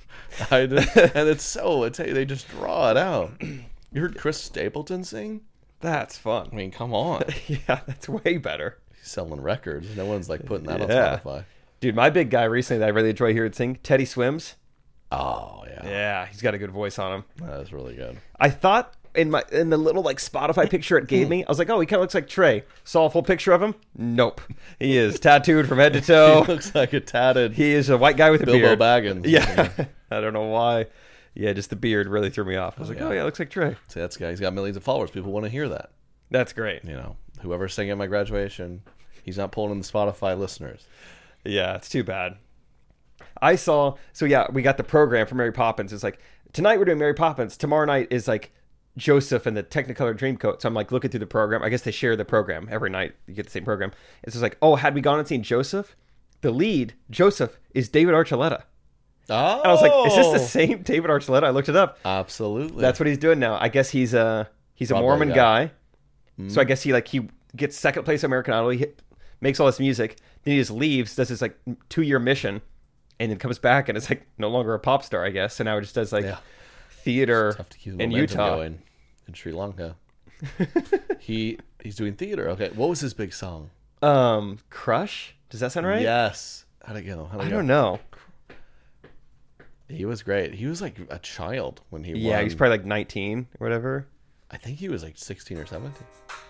I just, and it's so it's, they just draw it out. You heard Chris Stapleton sing? That's fun. I mean, come on. Yeah, that's way better. He's selling records. No one's like putting that Yeah. on Spotify. Dude, my big guy recently that I really enjoy hearing sing, Teddy Swims. Oh, yeah. Yeah, he's got a good voice on him. That is really good. I thought in my in the little like Spotify picture it gave me, I was like, oh, he kind of looks like Trey. Saw a full picture of him. Nope, he is tattooed from head to He toe. looks like a tatted He is a white guy with a Bilbo beard. Baggins. Yeah, I don't know why. Yeah, just the beard really threw me off. I was like, yeah. oh yeah, it looks like Trey. See, that's the guy. He's got millions of followers. People want to hear that. That's great. You know, whoever's singing at my graduation, he's not pulling in the Spotify listeners. Yeah, it's too bad. I saw, so yeah, we got the program for Mary Poppins. It's like, tonight we're doing Mary Poppins. Tomorrow night is like Joseph and the Technicolor Dreamcoat. So I'm like looking through the program. I guess they share the program every night. You get the same program. It's just like, oh, had we gone and seen Joseph? The lead, Joseph, is David Archuleta. Oh, And I was like, is this the same David Archuleta? I looked it up. Absolutely. That's what he's doing now. I guess he's a he's a Broadway Mormon guy. guy. So I guess he like he gets second place at American Idol. He hit, makes all this music. Then he just leaves, does this like two year mission, and then comes back and is like no longer a pop star, I guess. So now he just does like Yeah. theater tough to keep the in momentum Utah. going in Sri Lanka. he he's doing theater. Okay, what was his big song? Um, Crush. Does that sound right? Yes. How'd it go? How'd it I go? don't know. He was great. He was like a child when he Yeah, won. he's probably like nineteen or whatever. I think he was like sixteen or seventeen.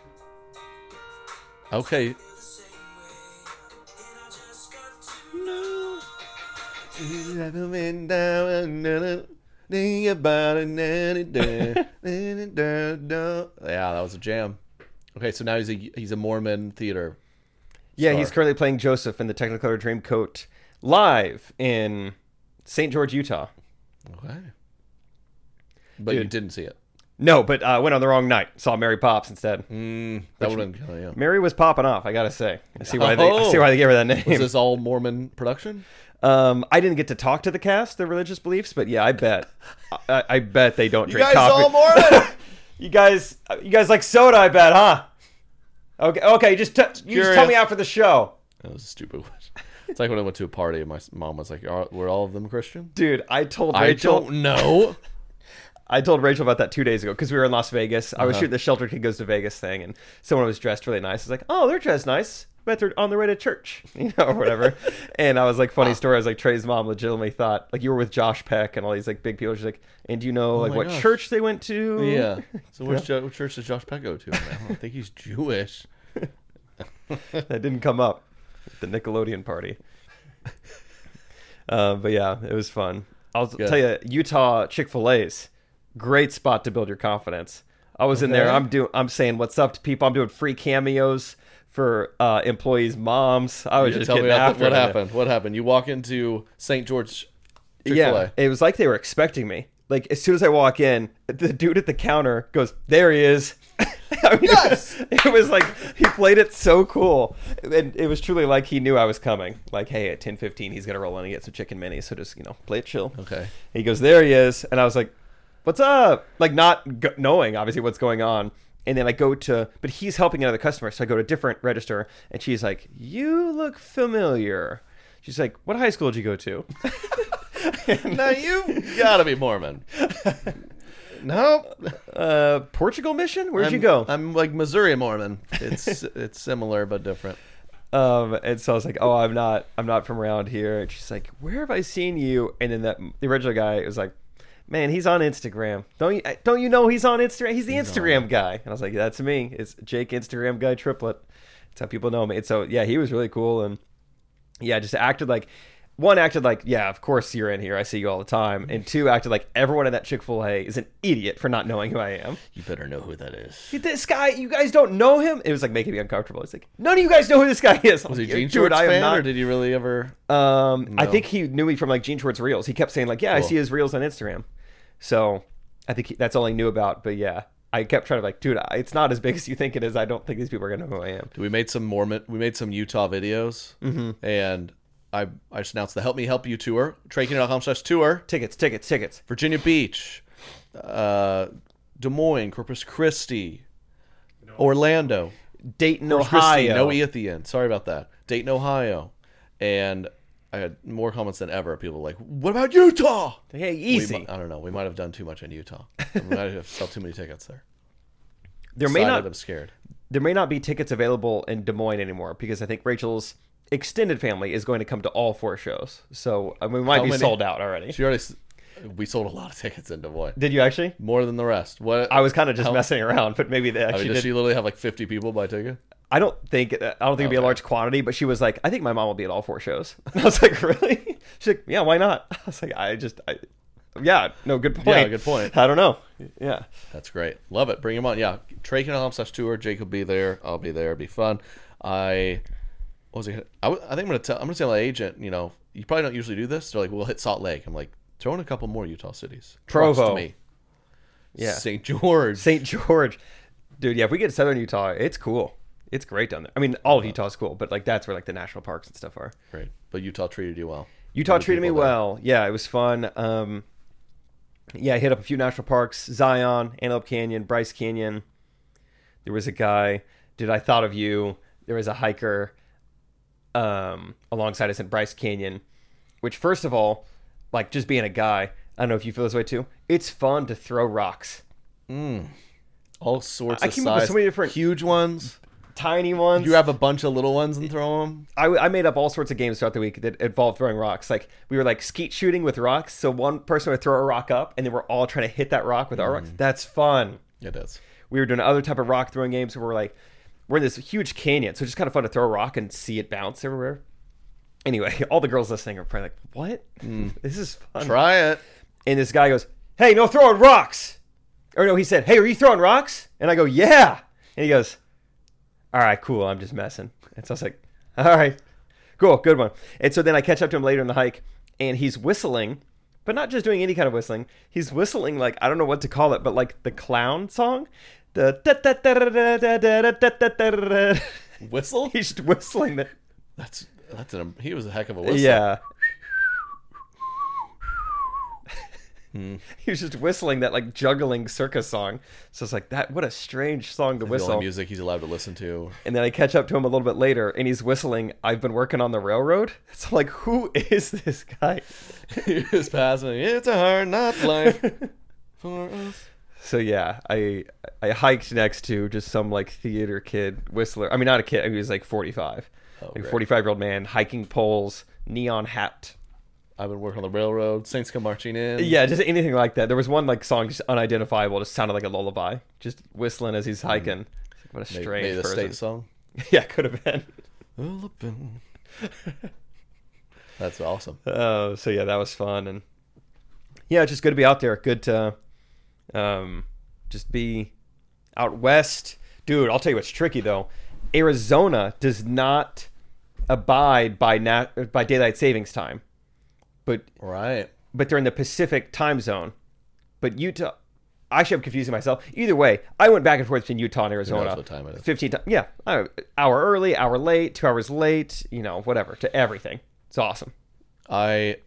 Okay. Yeah, that was a jam. Okay, so now he's a he's a Mormon theater. Yeah, star. he's currently playing Joseph in the Technicolor Dreamcoat live in Saint George, Utah. Okay. But you Dude. didn't see it. No, but I uh, went on the wrong night. Saw Mary Pops instead. Mm, that would have been killing you. Mary was popping off, I gotta say. I see why they I Oh. see why they gave her that name. Was this all Mormon production? Um, I didn't get to talk to the cast, their religious beliefs, but yeah, I bet, I, I bet they don't You drink guys coffee. all Mormon? you guys, you guys like soda, I bet, huh? Okay, okay, just t- you just tell Curious. me after the show, That was a stupid question. It's like when I went to a party and my mom was like, Are, were all of them Christian? dude. I told I Rachel. don't know. I told Rachel about that two days ago because we were in Las Vegas. I was Uh-huh. shooting the Shelter Kid Goes to Vegas thing, and someone was dressed really nice. I was like, "Oh, they're dressed nice. Bet they're on their way to church, you know, or whatever." And I was like, "Funny story." I was like, Trey's mom legitimately thought like you were with Josh Peck and all these like big people. She's like, "And do you know like Oh my what gosh. church they went to?" Yeah. So which, jo- which church does Josh Peck go to? I don't think he's Jewish. That didn't come up at the Nickelodeon party. Uh, but yeah, it was fun. I'll Good. tell you, Utah Chick-fil-A's great spot to build your confidence. I was in there. Okay. I'm doing. I'm saying what's up to people. I'm doing free cameos for uh, employees' moms. I was You just tell me getting what, after what it. happened. What happened? You walk into Saint George Chick-fil-A. Yeah, it was like they were expecting me. Like as soon as I walk in, the dude at the counter goes, "There he is." I mean, Yes! it was like he played it so cool, and it was truly like he knew I was coming. Like, hey, at ten fifteen, he's gonna roll in and get some chicken minis, so just you know, play it chill. Okay. He goes, "There he is," and I was like, "What's up?" Like not g- knowing obviously what's going on. And then I go to, but he's helping another customer, so I go to a different register, and she's like, "You look familiar." She's like, "What high school did you go to?" Now you've got to be Mormon. No. Uh, Portugal mission? Where'd I'm, you go? I'm like Missouri Mormon. It's it's similar but different. Um, and so I was like, "Oh, I'm not, I'm not from around here." And she's like, "Where have I seen you?" And then that the original guy was like, "Man, he's on Instagram. Don't you, don't you know he's on Instagram? He's the Instagram guy." And I was like, "That's me. It's Jake Instagram guy triplet. That's how people know me." And so yeah, he was really cool, and yeah, just acted like. One acted like, yeah, of course you're in here. I see you all the time. And two acted like everyone in that Chick-fil-A is an idiot for not knowing who I am. You better know who that is. This guy, you guys don't know him? It was like making me uncomfortable. It's like, none of you guys know who this guy is. I'm Was he like, Gene dude, Shorts I am fan, not- or did he really ever? Um, I No. think he knew me from like Gene Schwartz reels. He kept saying like, yeah, I Cool. see his reels on Instagram. So I think he, that's all he knew about. But yeah, I kept trying to like, dude, I- it's not as big as you think it is. I don't think these people are gonna know who I am. We made some Mormon. We made some Utah videos, Mm-hmm. and I I just announced the Help Me Help You tour. Trey Keener dot com slash tour. Tickets, tickets, tickets. Virginia Beach, uh, Des Moines, Corpus Christi, Orlando, Dayton, Corpus Christi, Ohio. no E at the end. Sorry about that. Dayton, Ohio, and I had more comments than ever. People were like, "What about Utah?" Hey, We easy. mi- I don't know. We might have done too much in Utah. We might have sold too many tickets there. There may decided not I'm scared. there may not be tickets available in Des Moines anymore because I think Rachel's extended family is going to come to all four shows. So I mean, we might How be many? sold out already. She already. s- We sold a lot of tickets in Des Moines. Did you actually? More than the rest. What? I was kind of just how- messing around, but maybe they I actually mean, does did. she literally have like fifty people buy ticket? I don't think I don't think it'd be a Okay. large quantity, but she was like, I think my mom will be at all four shows. And I was like, really? She's like, yeah, why not? I was like, I just, I, yeah, no, good point. Yeah, good point. I don't know. Yeah, That's great. Love it. Bring him on. Yeah. Trey can help slash tour. Jake will be there. I'll be there. It'll be fun. I what was I, gonna, I, w- I think I'm gonna tell I'm gonna tell my agent. You know, you probably don't usually do this. They're like, we'll hit Salt Lake. I'm like, throw in a couple more Utah cities. Trust Provo. me. yeah. Saint George. Saint George, dude. Yeah, if we get to Southern Utah, it's cool. It's great down there. I mean, all of Utah's cool, but like that's where like the national parks and stuff are. Great. But Utah treated you well. Utah Good treated me people there. well. Yeah, it was fun. Um, yeah, I hit up a few national parks: Zion, Antelope Canyon, Bryce Canyon. There was a guy. Dude, I thought of you. There was a hiker um, alongside us in Bryce Canyon. Which, first of all, like just being a guy, I don't know if you feel this way too. It's fun to throw rocks, All sorts I of came up with size. so many different- huge ones. tiny ones. You have a bunch of little ones and throw them. I, I made up all sorts of games throughout the week that involved throwing rocks. Like we were like skeet shooting with rocks. So one person would throw a rock up, and then we're all trying to hit that rock with our rocks. That's fun. It is. We were doing other type of rock throwing games where we're like, we're in this huge canyon, so it's just kind of fun to throw a rock and see it bounce everywhere. Anyway, all the girls listening are probably like, "What? This is fun." Try it. And this guy goes, "Hey, no throwing rocks!" Or no, he said, "Hey, are you throwing rocks?" And I go, "Yeah." And he goes, "All right, cool. I'm just messing." And so I was like, "All right, cool, good one." And so then I catch up to him later in the hike, and he's whistling, but not just doing any kind of whistling. He's whistling like, I don't know what to call it, but like the clown song, the da da da da da da da da da da da da. Whistle? He's just whistling that. That's that's an he was a heck of a whistle. Yeah. He was just whistling that like juggling circus song. So it's like that. What a strange song to The whistle. only music he's allowed to listen to. And then I catch up to him a little bit later, and he's whistling, "I've been working on the railroad." So like, who is this guy? He was passing. It's a hard knock life for us. So yeah, I I hiked next to just some like theater kid whistler. I mean, not a kid. He was like forty-five, Oh, like great. forty-five year old man hiking poles, neon hat. I've been working on the railroad. Saints come marching in. Yeah, just anything like that. There was one like song just unidentifiable, just sounded like a lullaby, just whistling as he's hiking. What a Maybe, strange maybe the person. state song. Yeah, could have been. That's awesome. Uh, so yeah, that was fun, and yeah, it's just good to be out there. Good to um, just be out west, dude. I'll tell you what's tricky though. Arizona does not abide by nat- by daylight savings time, but Right. but they're in the Pacific time zone. But Utah, actually, I'm confusing myself. Either way, I went back and forth between Utah and Arizona. knows what time it is. Fifteen times, yeah. I don't know, hour early, hour late, two hours late. You know, whatever to everything. It's awesome. I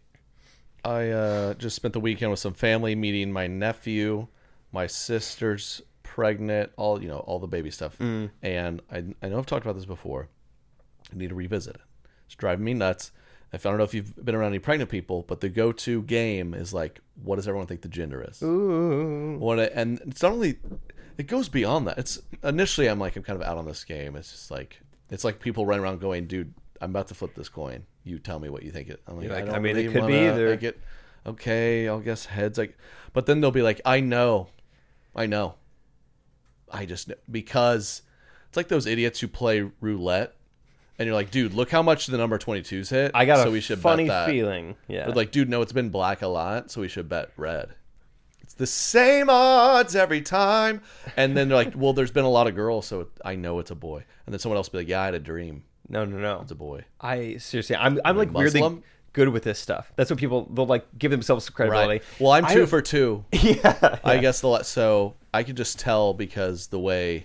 I uh, just spent the weekend with some family, meeting my nephew, my sister's pregnant, all you know, all the baby stuff. Mm. And I I know I've talked about this before. I need to revisit it. It's driving me nuts. If I don't know if you've been around any pregnant people, but the go-to game is like, what does everyone think the gender is? Ooh. What it, and it's not only, it goes beyond that. It's initially I'm like I'm kind of out on this game. It's just like it's like people running around going, dude, I'm about to flip this coin. You tell me what you think it. I'm like, You're like, I, don't I mean, it really could be wanna- either. I get, okay, I'll guess heads. Like, but then they'll be like, I know, I know, I just know. Because it's like those idiots who play roulette, and you're like, dude, look how much the number twenty-two's hit. I got so a we should funny bet that. feeling. Yeah. But like, dude, no, it's been black a lot, so we should bet red. It's the same odds every time. And then they're like, well, there's been a lot of girls, so I know it's a boy. And then someone else will be like, yeah, I had a dream. no, no, no. It's a boy. I seriously, I'm, I'm like weirdly Muslim? good with this stuff. That's what people they'll like give themselves credibility. Right. Well, I'm I two don't- for two. Yeah. I guess the la- so I can just tell because the way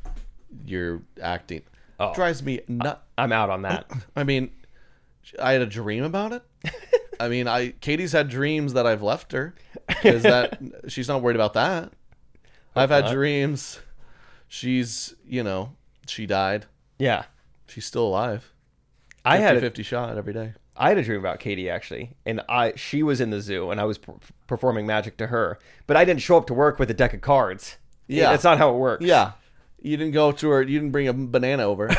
you're acting Oh. drives me nuts. I'm out on that. I mean, I had a dream about it. I mean, I Katie's had dreams that I've left her. Is that she's not worried about that? I've had not. dreams. She's, you know, she died. Yeah. She's still alive. I had a, fifty shot every day. I had a dream about Katie actually, and I she was in the zoo and I was per- performing magic to her, but I didn't show up to work with a deck of cards. Yeah. That's not how it works. Yeah. You didn't go to her. You didn't bring a banana over.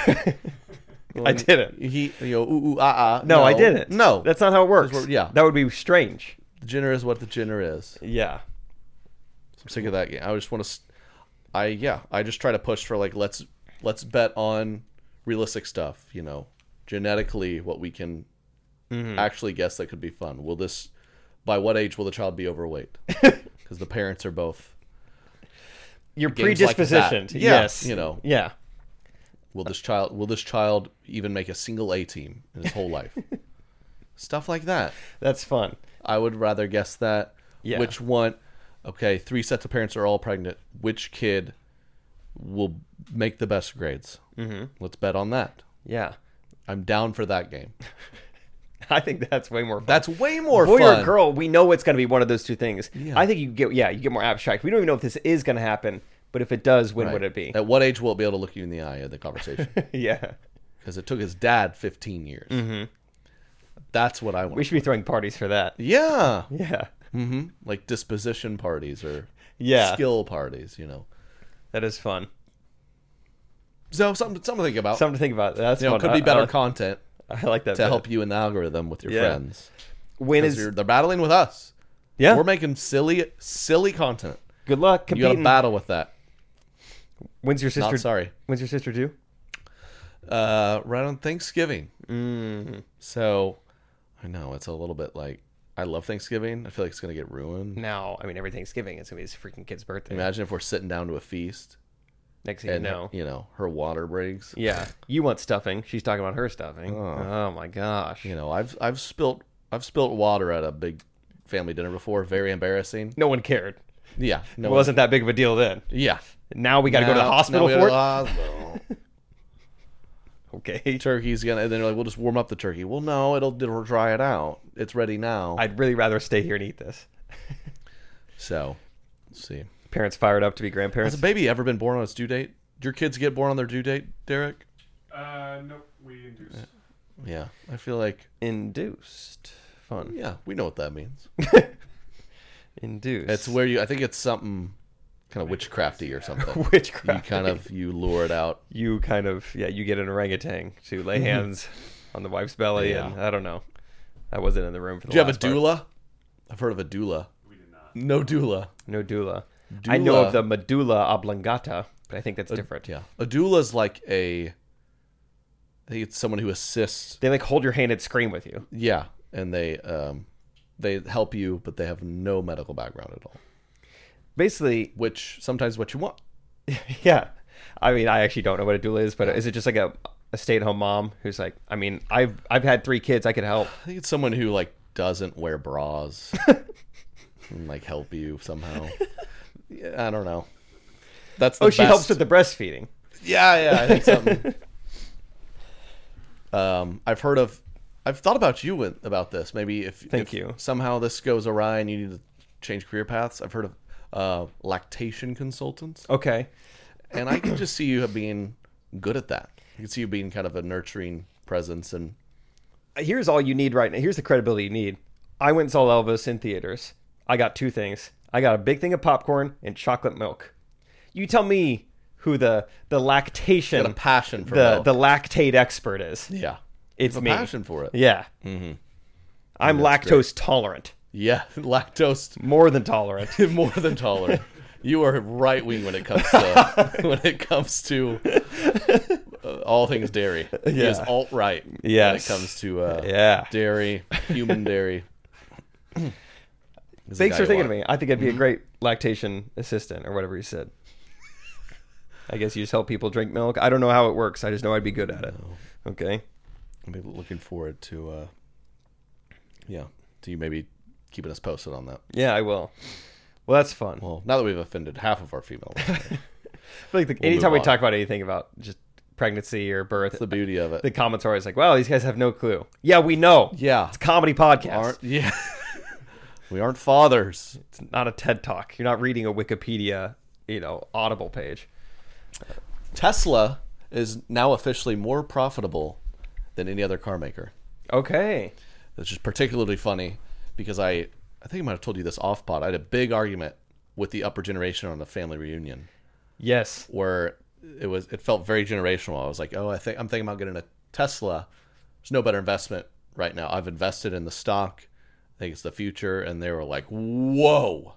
I didn't. He, you know, ooh, ooh, ah, ah. No, I didn't. No, That's not how it works. That's what- yeah. That would be strange. the Jenner is what the Jenner is. Yeah. I'm sick of that game. I just want to. I yeah. I just try to push for like let's let's bet on realistic stuff. You know, genetically what we can actually guess that could be fun. Will this? By what age will the child be overweight? Because the parents are both. You're Games like that. predispositioned. Yeah, Yes. you know. Yeah. Will this child will this child even make a single A team in his whole life? Stuff like that. That's fun. I would rather guess that. Yeah. Which one? Okay, three sets of parents are all pregnant. Which kid will make the best grades? Mm-hmm. Let's bet on that. Yeah. I'm down for that game. I think that's way more fun. That's way more Boy fun. or girl, we know it's going to be one of those two things. Yeah. I think you get yeah, you get more abstract. We don't even know if this is going to happen, but if it does, when Right. would it be? At what age will it be able to look you in the eye in the conversation? Yeah. Because it took his dad fifteen years. Mm-hmm. That's what I want. We should be throwing parties for that. Yeah. Yeah. Mm-hmm. Like disposition parties or Yeah. skill parties, you know. That is fun. So something, something to think about. Something to think about. That's you know, fun. it could be I- better I, content I like that to bit. help you in the algorithm with your Yeah. friends. When 'Cause is you're- they're battling with us. yeah? We're making silly, silly content. Good luck You got competing. to battle with that. When's your sister? Not sorry. When's your sister due? Uh, right on Thanksgiving. Mm. So, I know it's a little bit like I love Thanksgiving. I feel like it's gonna get ruined. Now, I mean, every Thanksgiving it's gonna be this freaking kid's birthday. Imagine if we're sitting down to a feast Next thing and you know, you know her water breaks. yeah, you want stuffing. She's talking about her stuffing. Oh. Oh, my gosh. You know, I've I've spilt I've spilt water at a big family dinner before. Very embarrassing. No one cared. Yeah, It no, wasn't that big of a deal then. Yeah, Now we got to go to the Now- hospital now we for it. gotta go to the hospital. Okay. Turkey's gonna. And then they're like, we'll just warm up the turkey. Well, no, it'll, it'll dry it out. It's ready now. I'd really rather stay here and eat this. So, let's see. Parents fired up to be grandparents. Has a baby ever been born on its due date? Do your kids get born on their due date, Derek? Uh, nope, we induced. Yeah, I feel like. Induced. Fun. Yeah, we know what that means. Induced. It's where you. I think it's something kind of witchcrafty or something. witchcraft. You kind of you lure it out. You kind of yeah. You get an orangutan to lay hands on the wife's belly, Yeah. and I don't know. I wasn't in the room for the Do you have a last part. doula? I've heard of a doula. We did not. No doula. No doula. I know Doula. of the medulla oblongata, but I think that's different. Yeah, a doula is like a. I think it's someone who assists. They like hold your hand and scream with you. Yeah, and they um, they help you, but they have no medical background at all. Basically, Which sometimes what you want. yeah. I mean, I actually don't know what a doula is, but is it just like a, a stay-at-home mom who's like, I mean, I've I've had three kids, I could help. I think it's someone who like doesn't wear bras and like help you somehow. Yeah, I don't know. That's the Oh, she best. helps with the breastfeeding. Yeah, yeah, I think something. um, I've heard of. I've thought about you with, about this. Maybe if Thank if you. somehow this goes awry and you need to change career paths. I've heard of uh, lactation consultants, Okay. and I can just see you being good at that. I can see you being kind of a nurturing presence, and Here's all you need right now. Here's the credibility you need. I went and saw Elvis in theaters. I got two things. I got a big thing of popcorn and chocolate milk. You tell me who the the lactation, got a passion for the milk. the lactate expert is. yeah, It's a me. passion for it. Yeah. Mm-hmm. I'm That's lactose tolerant. Yeah, lactose More than tolerant. more than tolerant. You are right wing when it comes to when it comes to uh, all things dairy. He is Yeah. alt right when it Yes. comes to uh, Yeah. dairy, human dairy. This is the Thanks guy for you thinking of want. me. I think I'd Mm-hmm. be a great lactation assistant or whatever you said. I guess you just help people drink milk. I don't know how it works. I just know I'd be good at it. Okay. I'm maybe looking forward to, uh, yeah, to you maybe keeping us posted on that. Yeah, I will. Well, that's fun. Well, now that we've offended half of our female listeners, I feel like the, we'll anytime move we on. talk about anything about just pregnancy or birth, that's the beauty of it. the comments are always like, "Wow, these guys have no clue." Yeah, we know. Yeah, It's a comedy podcast. aren't yeah, we aren't fathers. It's not a TED Talk. You're not reading a Wikipedia, you know, Audible page. Tesla is now officially more profitable than any other car maker. Okay. That's just particularly funny because I, I think I might have told you this off pod. I had a big argument with the upper generation on the family reunion Yes. where it was it felt very generational. I was like, oh, I think I'm thinking about getting a Tesla. There's no better investment right now. I've invested in the stock. I think it's the future. And they were like, whoa.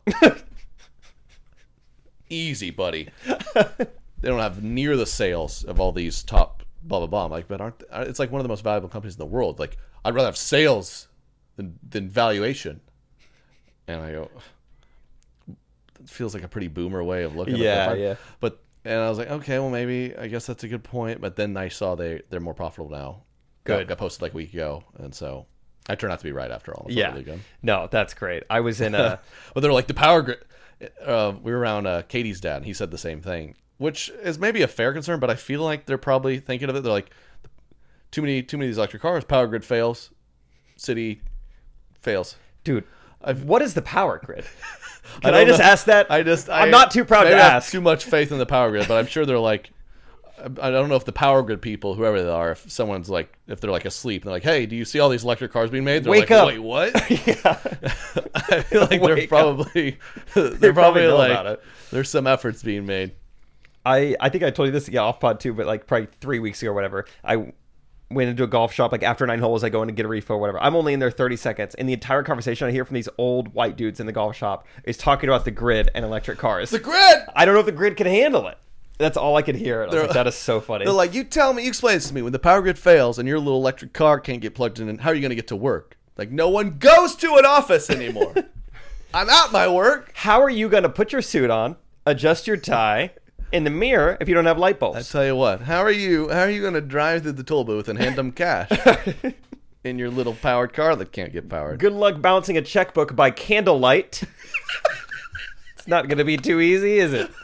Easy, buddy. They don't have near the sales of all these top blah, blah, blah. I'm like, but aren't they, it's like one of the most valuable companies in the world. Like, I'd rather have sales than, than valuation. And I go, it feels like a pretty boomer way of looking Yeah, at it. yeah. But, and I was like, okay, well, maybe, I guess that's a good point. But then I saw they, they're more profitable now. Good. I posted like a week ago. And so I turned out to be right after all. It felt Yeah. Really good. No, that's great. I was in a... But they're like, the power grid. Uh, we were around uh, Katie's dad, and he said the same thing, which is maybe a fair concern, but I feel like they're probably thinking of it. They're like, too many, too many of these electric cars. Power grid fails. City fails. Dude, I've- what is the power grid? Can don't I, just know. ask that? I just, I'm I- not too proud to maybe I have ask. too much faith in the power grid, but I'm sure they're like, I don't know if the power grid people, whoever they are, if someone's like, if they're like asleep, and they're like, hey, do you see all these electric cars being made? They're Wake like, up. Wait, what? Yeah. I feel like they're Wake up. probably, they're probably probably know like, about it. there's some efforts being made. I, I think I told you this, yeah, off pod too, but like probably three weeks ago or whatever. I went into a golf shop, like after nine holes, I go in to get a refill or whatever. I'm only in there thirty seconds, and the entire conversation I hear from these old white dudes in the golf shop is talking about the grid and electric cars. The grid! I don't know if the grid can handle it. That's all I could hear. And I was They're- like, that is so funny. They're like, you tell me, you explain this to me. When the power grid fails and your little electric car can't get plugged in, how are you going to get to work? Like, no one goes to an office anymore. I'm at my work. How are you going to put your suit on, adjust your tie in the mirror if you don't have light I bulbs? tell you what, how are you? How are you going to drive through the toll booth and hand them cash in your little powered car that can't get powered? Good luck balancing a checkbook by candlelight. It's not going to be too easy, is it?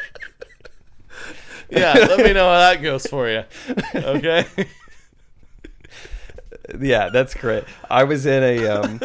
Yeah, let me know how that goes for you. Okay. Yeah, that's great. I was in a, um,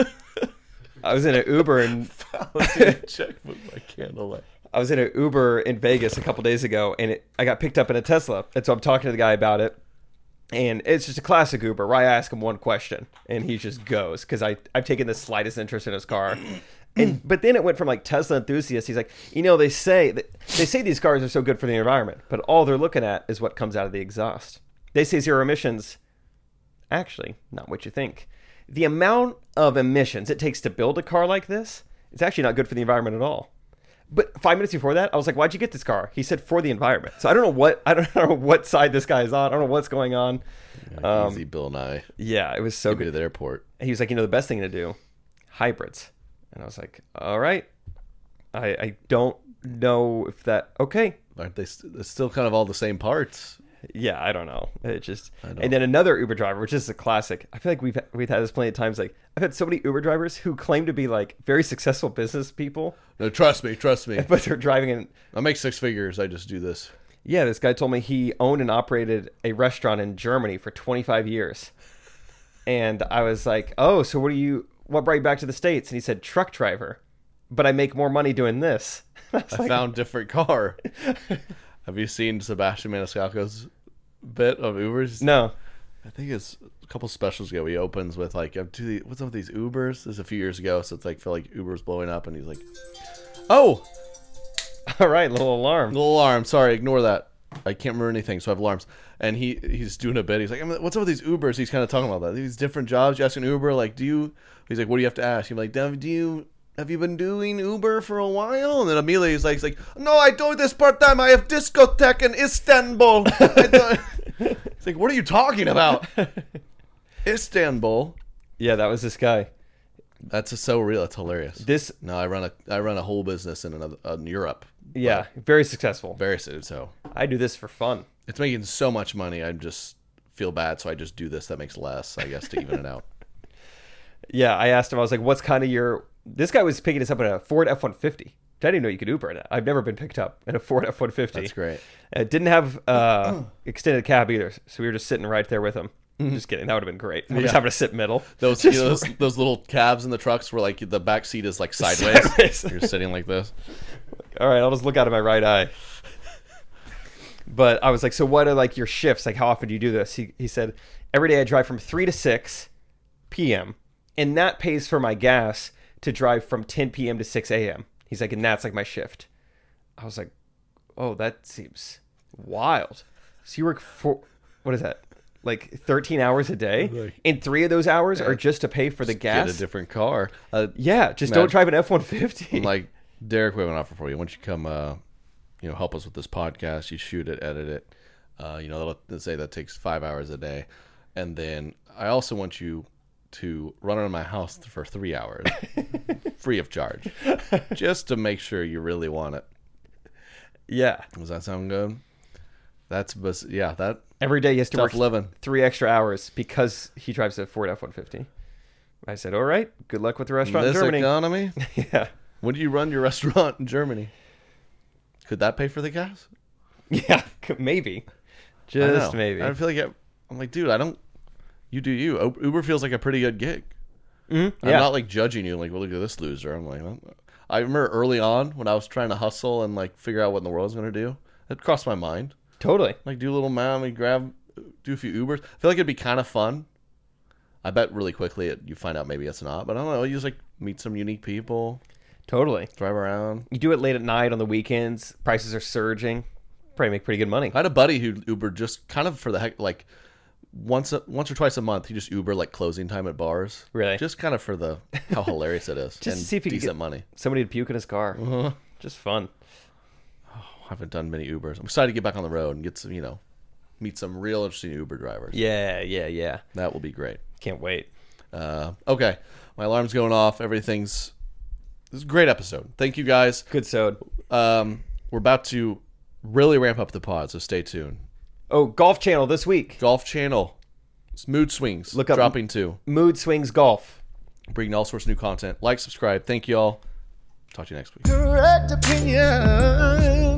I was in an Uber and Checkbook by candlelight. I was in an Uber in Vegas a couple days ago, and it, I got picked up in a Tesla, and so I'm talking to the guy about it, and it's just a classic Uber where I ask him one question, and he just goes because I I've taken the slightest interest in his car, and but then it went from like Tesla enthusiast. He's like, you know, they say that, they say these cars are so good for the environment, but all they're looking at is what comes out of the exhaust. They say zero emissions. Actually, not what you think. The amount of emissions it takes to build a car like this, it's actually not good for the environment at all. But five minutes before that, I was like, "Why'd you get this car?" He said, "For the environment." So I don't know what I don't know what side this guy is on. I don't know what's going on. Um, Easy, Bill Nye. yeah, it was so Take me to good. the airport. He was like, "You know, the best thing to do, hybrids." And I was like, "All right, I I don't know if that okay." Aren't they? St- it's still kind of all the same parts. Yeah, I don't know. It just don't- and then another Uber driver, which is a classic. I feel like we've we've had this plenty of times. Like I've had so many Uber drivers who claim to be like very successful business people, No, trust me, trust me. but they're driving in. I make six figures. I just do this. Yeah, this guy told me he owned and operated a restaurant in Germany for twenty-five years, and I was like, "Oh, so what do you? What brought you back to the States?" And he said, "Truck driver, but I make more money doing this." I was I like, found different car. Have you seen Sebastian Maniscalco's bit of Ubers? "No, I think it's a couple specials ago. He opens with like, "I'm to the, what's up with these Ubers?" This is a few years ago, so it's like feel like Uber's blowing up, and he's like, "Oh, all right, little alarm." little alarm. Sorry, ignore that. I can't remember anything, so I have alarms." And he he's doing a bit. He's like, "What's up with these Ubers?" He's kind of talking about that. These different jobs. You ask an Uber, like, do you? He's like, "What do you have to ask?" He's like, "Do you?" Have you been doing Uber for a while? And then immediately he's like, he's like no, I do this part time. I have discotheque in Istanbul. I do-" It's like, what are you talking about? Istanbul. Yeah, that was this guy. That's just so real. It's hilarious. This, No, I run a I run a whole business in another in Europe. yeah, very successful. Very soon. So I do this for fun. it's making so much money. I just feel bad, so I just do this that makes less, I guess, to even it out. Yeah, I asked him. I was like, "What's kind of your?" This guy was picking us up in a Ford F one fifty. I didn't know you could Uber in it. I've never been picked up in a Ford F one fifty. That's great. It didn't have uh, extended cab either, so we were just sitting right there with him. Just kidding. That would have been great. We're just Yeah. having to sit middle. Those you know, those, those little cabs in the trucks where like the back seat is like sideways. Sideways. You're sitting like this. All right, I'll just look out of my right eye. But I was like, "So what are like your shifts? Like, how often do you do this?" He he said, "Every day I drive from three to six p.m. and that pays for my gas to drive from ten p.m. to six a.m." He's like, "And that's like my shift." I was like, "Oh, that seems Wild. So you work for, what is that? Like thirteen hours a day? Like- and three of those hours are just to pay for the gas? Get a different car. Uh, Yeah, just Man. don't drive an F one fifty. like Derek, we have an offer for you. Once you come, uh, you know, help us with this podcast, you shoot it, edit it. Uh, you know, let's say that takes five hours a day, and then I also want you to run around my house for three hours, free of charge, just to make sure you really want it. Yeah. Does that sound good? That's bes- yeah. That Every day he has to tough work living. three extra hours because he drives a Ford F one fifty. I said, all right, good luck with the restaurant This in Germany. economy. Yeah. When do you run your restaurant in Germany? Could that pay for the gas? Yeah, maybe. I Just know. maybe. I feel like I, I'm like, dude, I don't. You do you. U- Uber feels like a pretty good gig. Mm-hmm. I'm Yeah. not like judging you. Like, well, look at this loser. I'm like, well, I remember early on when I was trying to hustle and like figure out what in the world I was going to do. It crossed my mind. Totally. Like, do a little mammy, grab, do a few Ubers. I feel like it'd be kind of fun. I bet really quickly it, you find out maybe it's not. But I don't know. You just like meet some unique people, Totally. drive around. You do it late at night on the weekends. Prices are surging. Probably make pretty good money. I had a buddy who Ubered just kind of for the heck, like once a, once or twice a month. He just Uber like closing time at bars. Really? Just kind of for the how hilarious it is. Just and to see if he could decent get money. somebody to puke in his car. Uh-huh. Just fun. I haven't done many Ubers. I'm excited to get back on the road and get some, you know, meet some real interesting Uber drivers. Yeah, yeah, yeah. That will be great. Can't wait. Uh, okay, my alarm's going off. Everything's. This is a great episode. Thank you guys. Good sode. Um, we're about to really ramp up the pod, so stay tuned. Oh, Golf Channel this week. Golf Channel, it's Mood Swings. Look up- dropping two, Mood Swings Golf. bringing all sorts of new content. Like, subscribe. Thank you all. Talk to you next week. Correct opinion.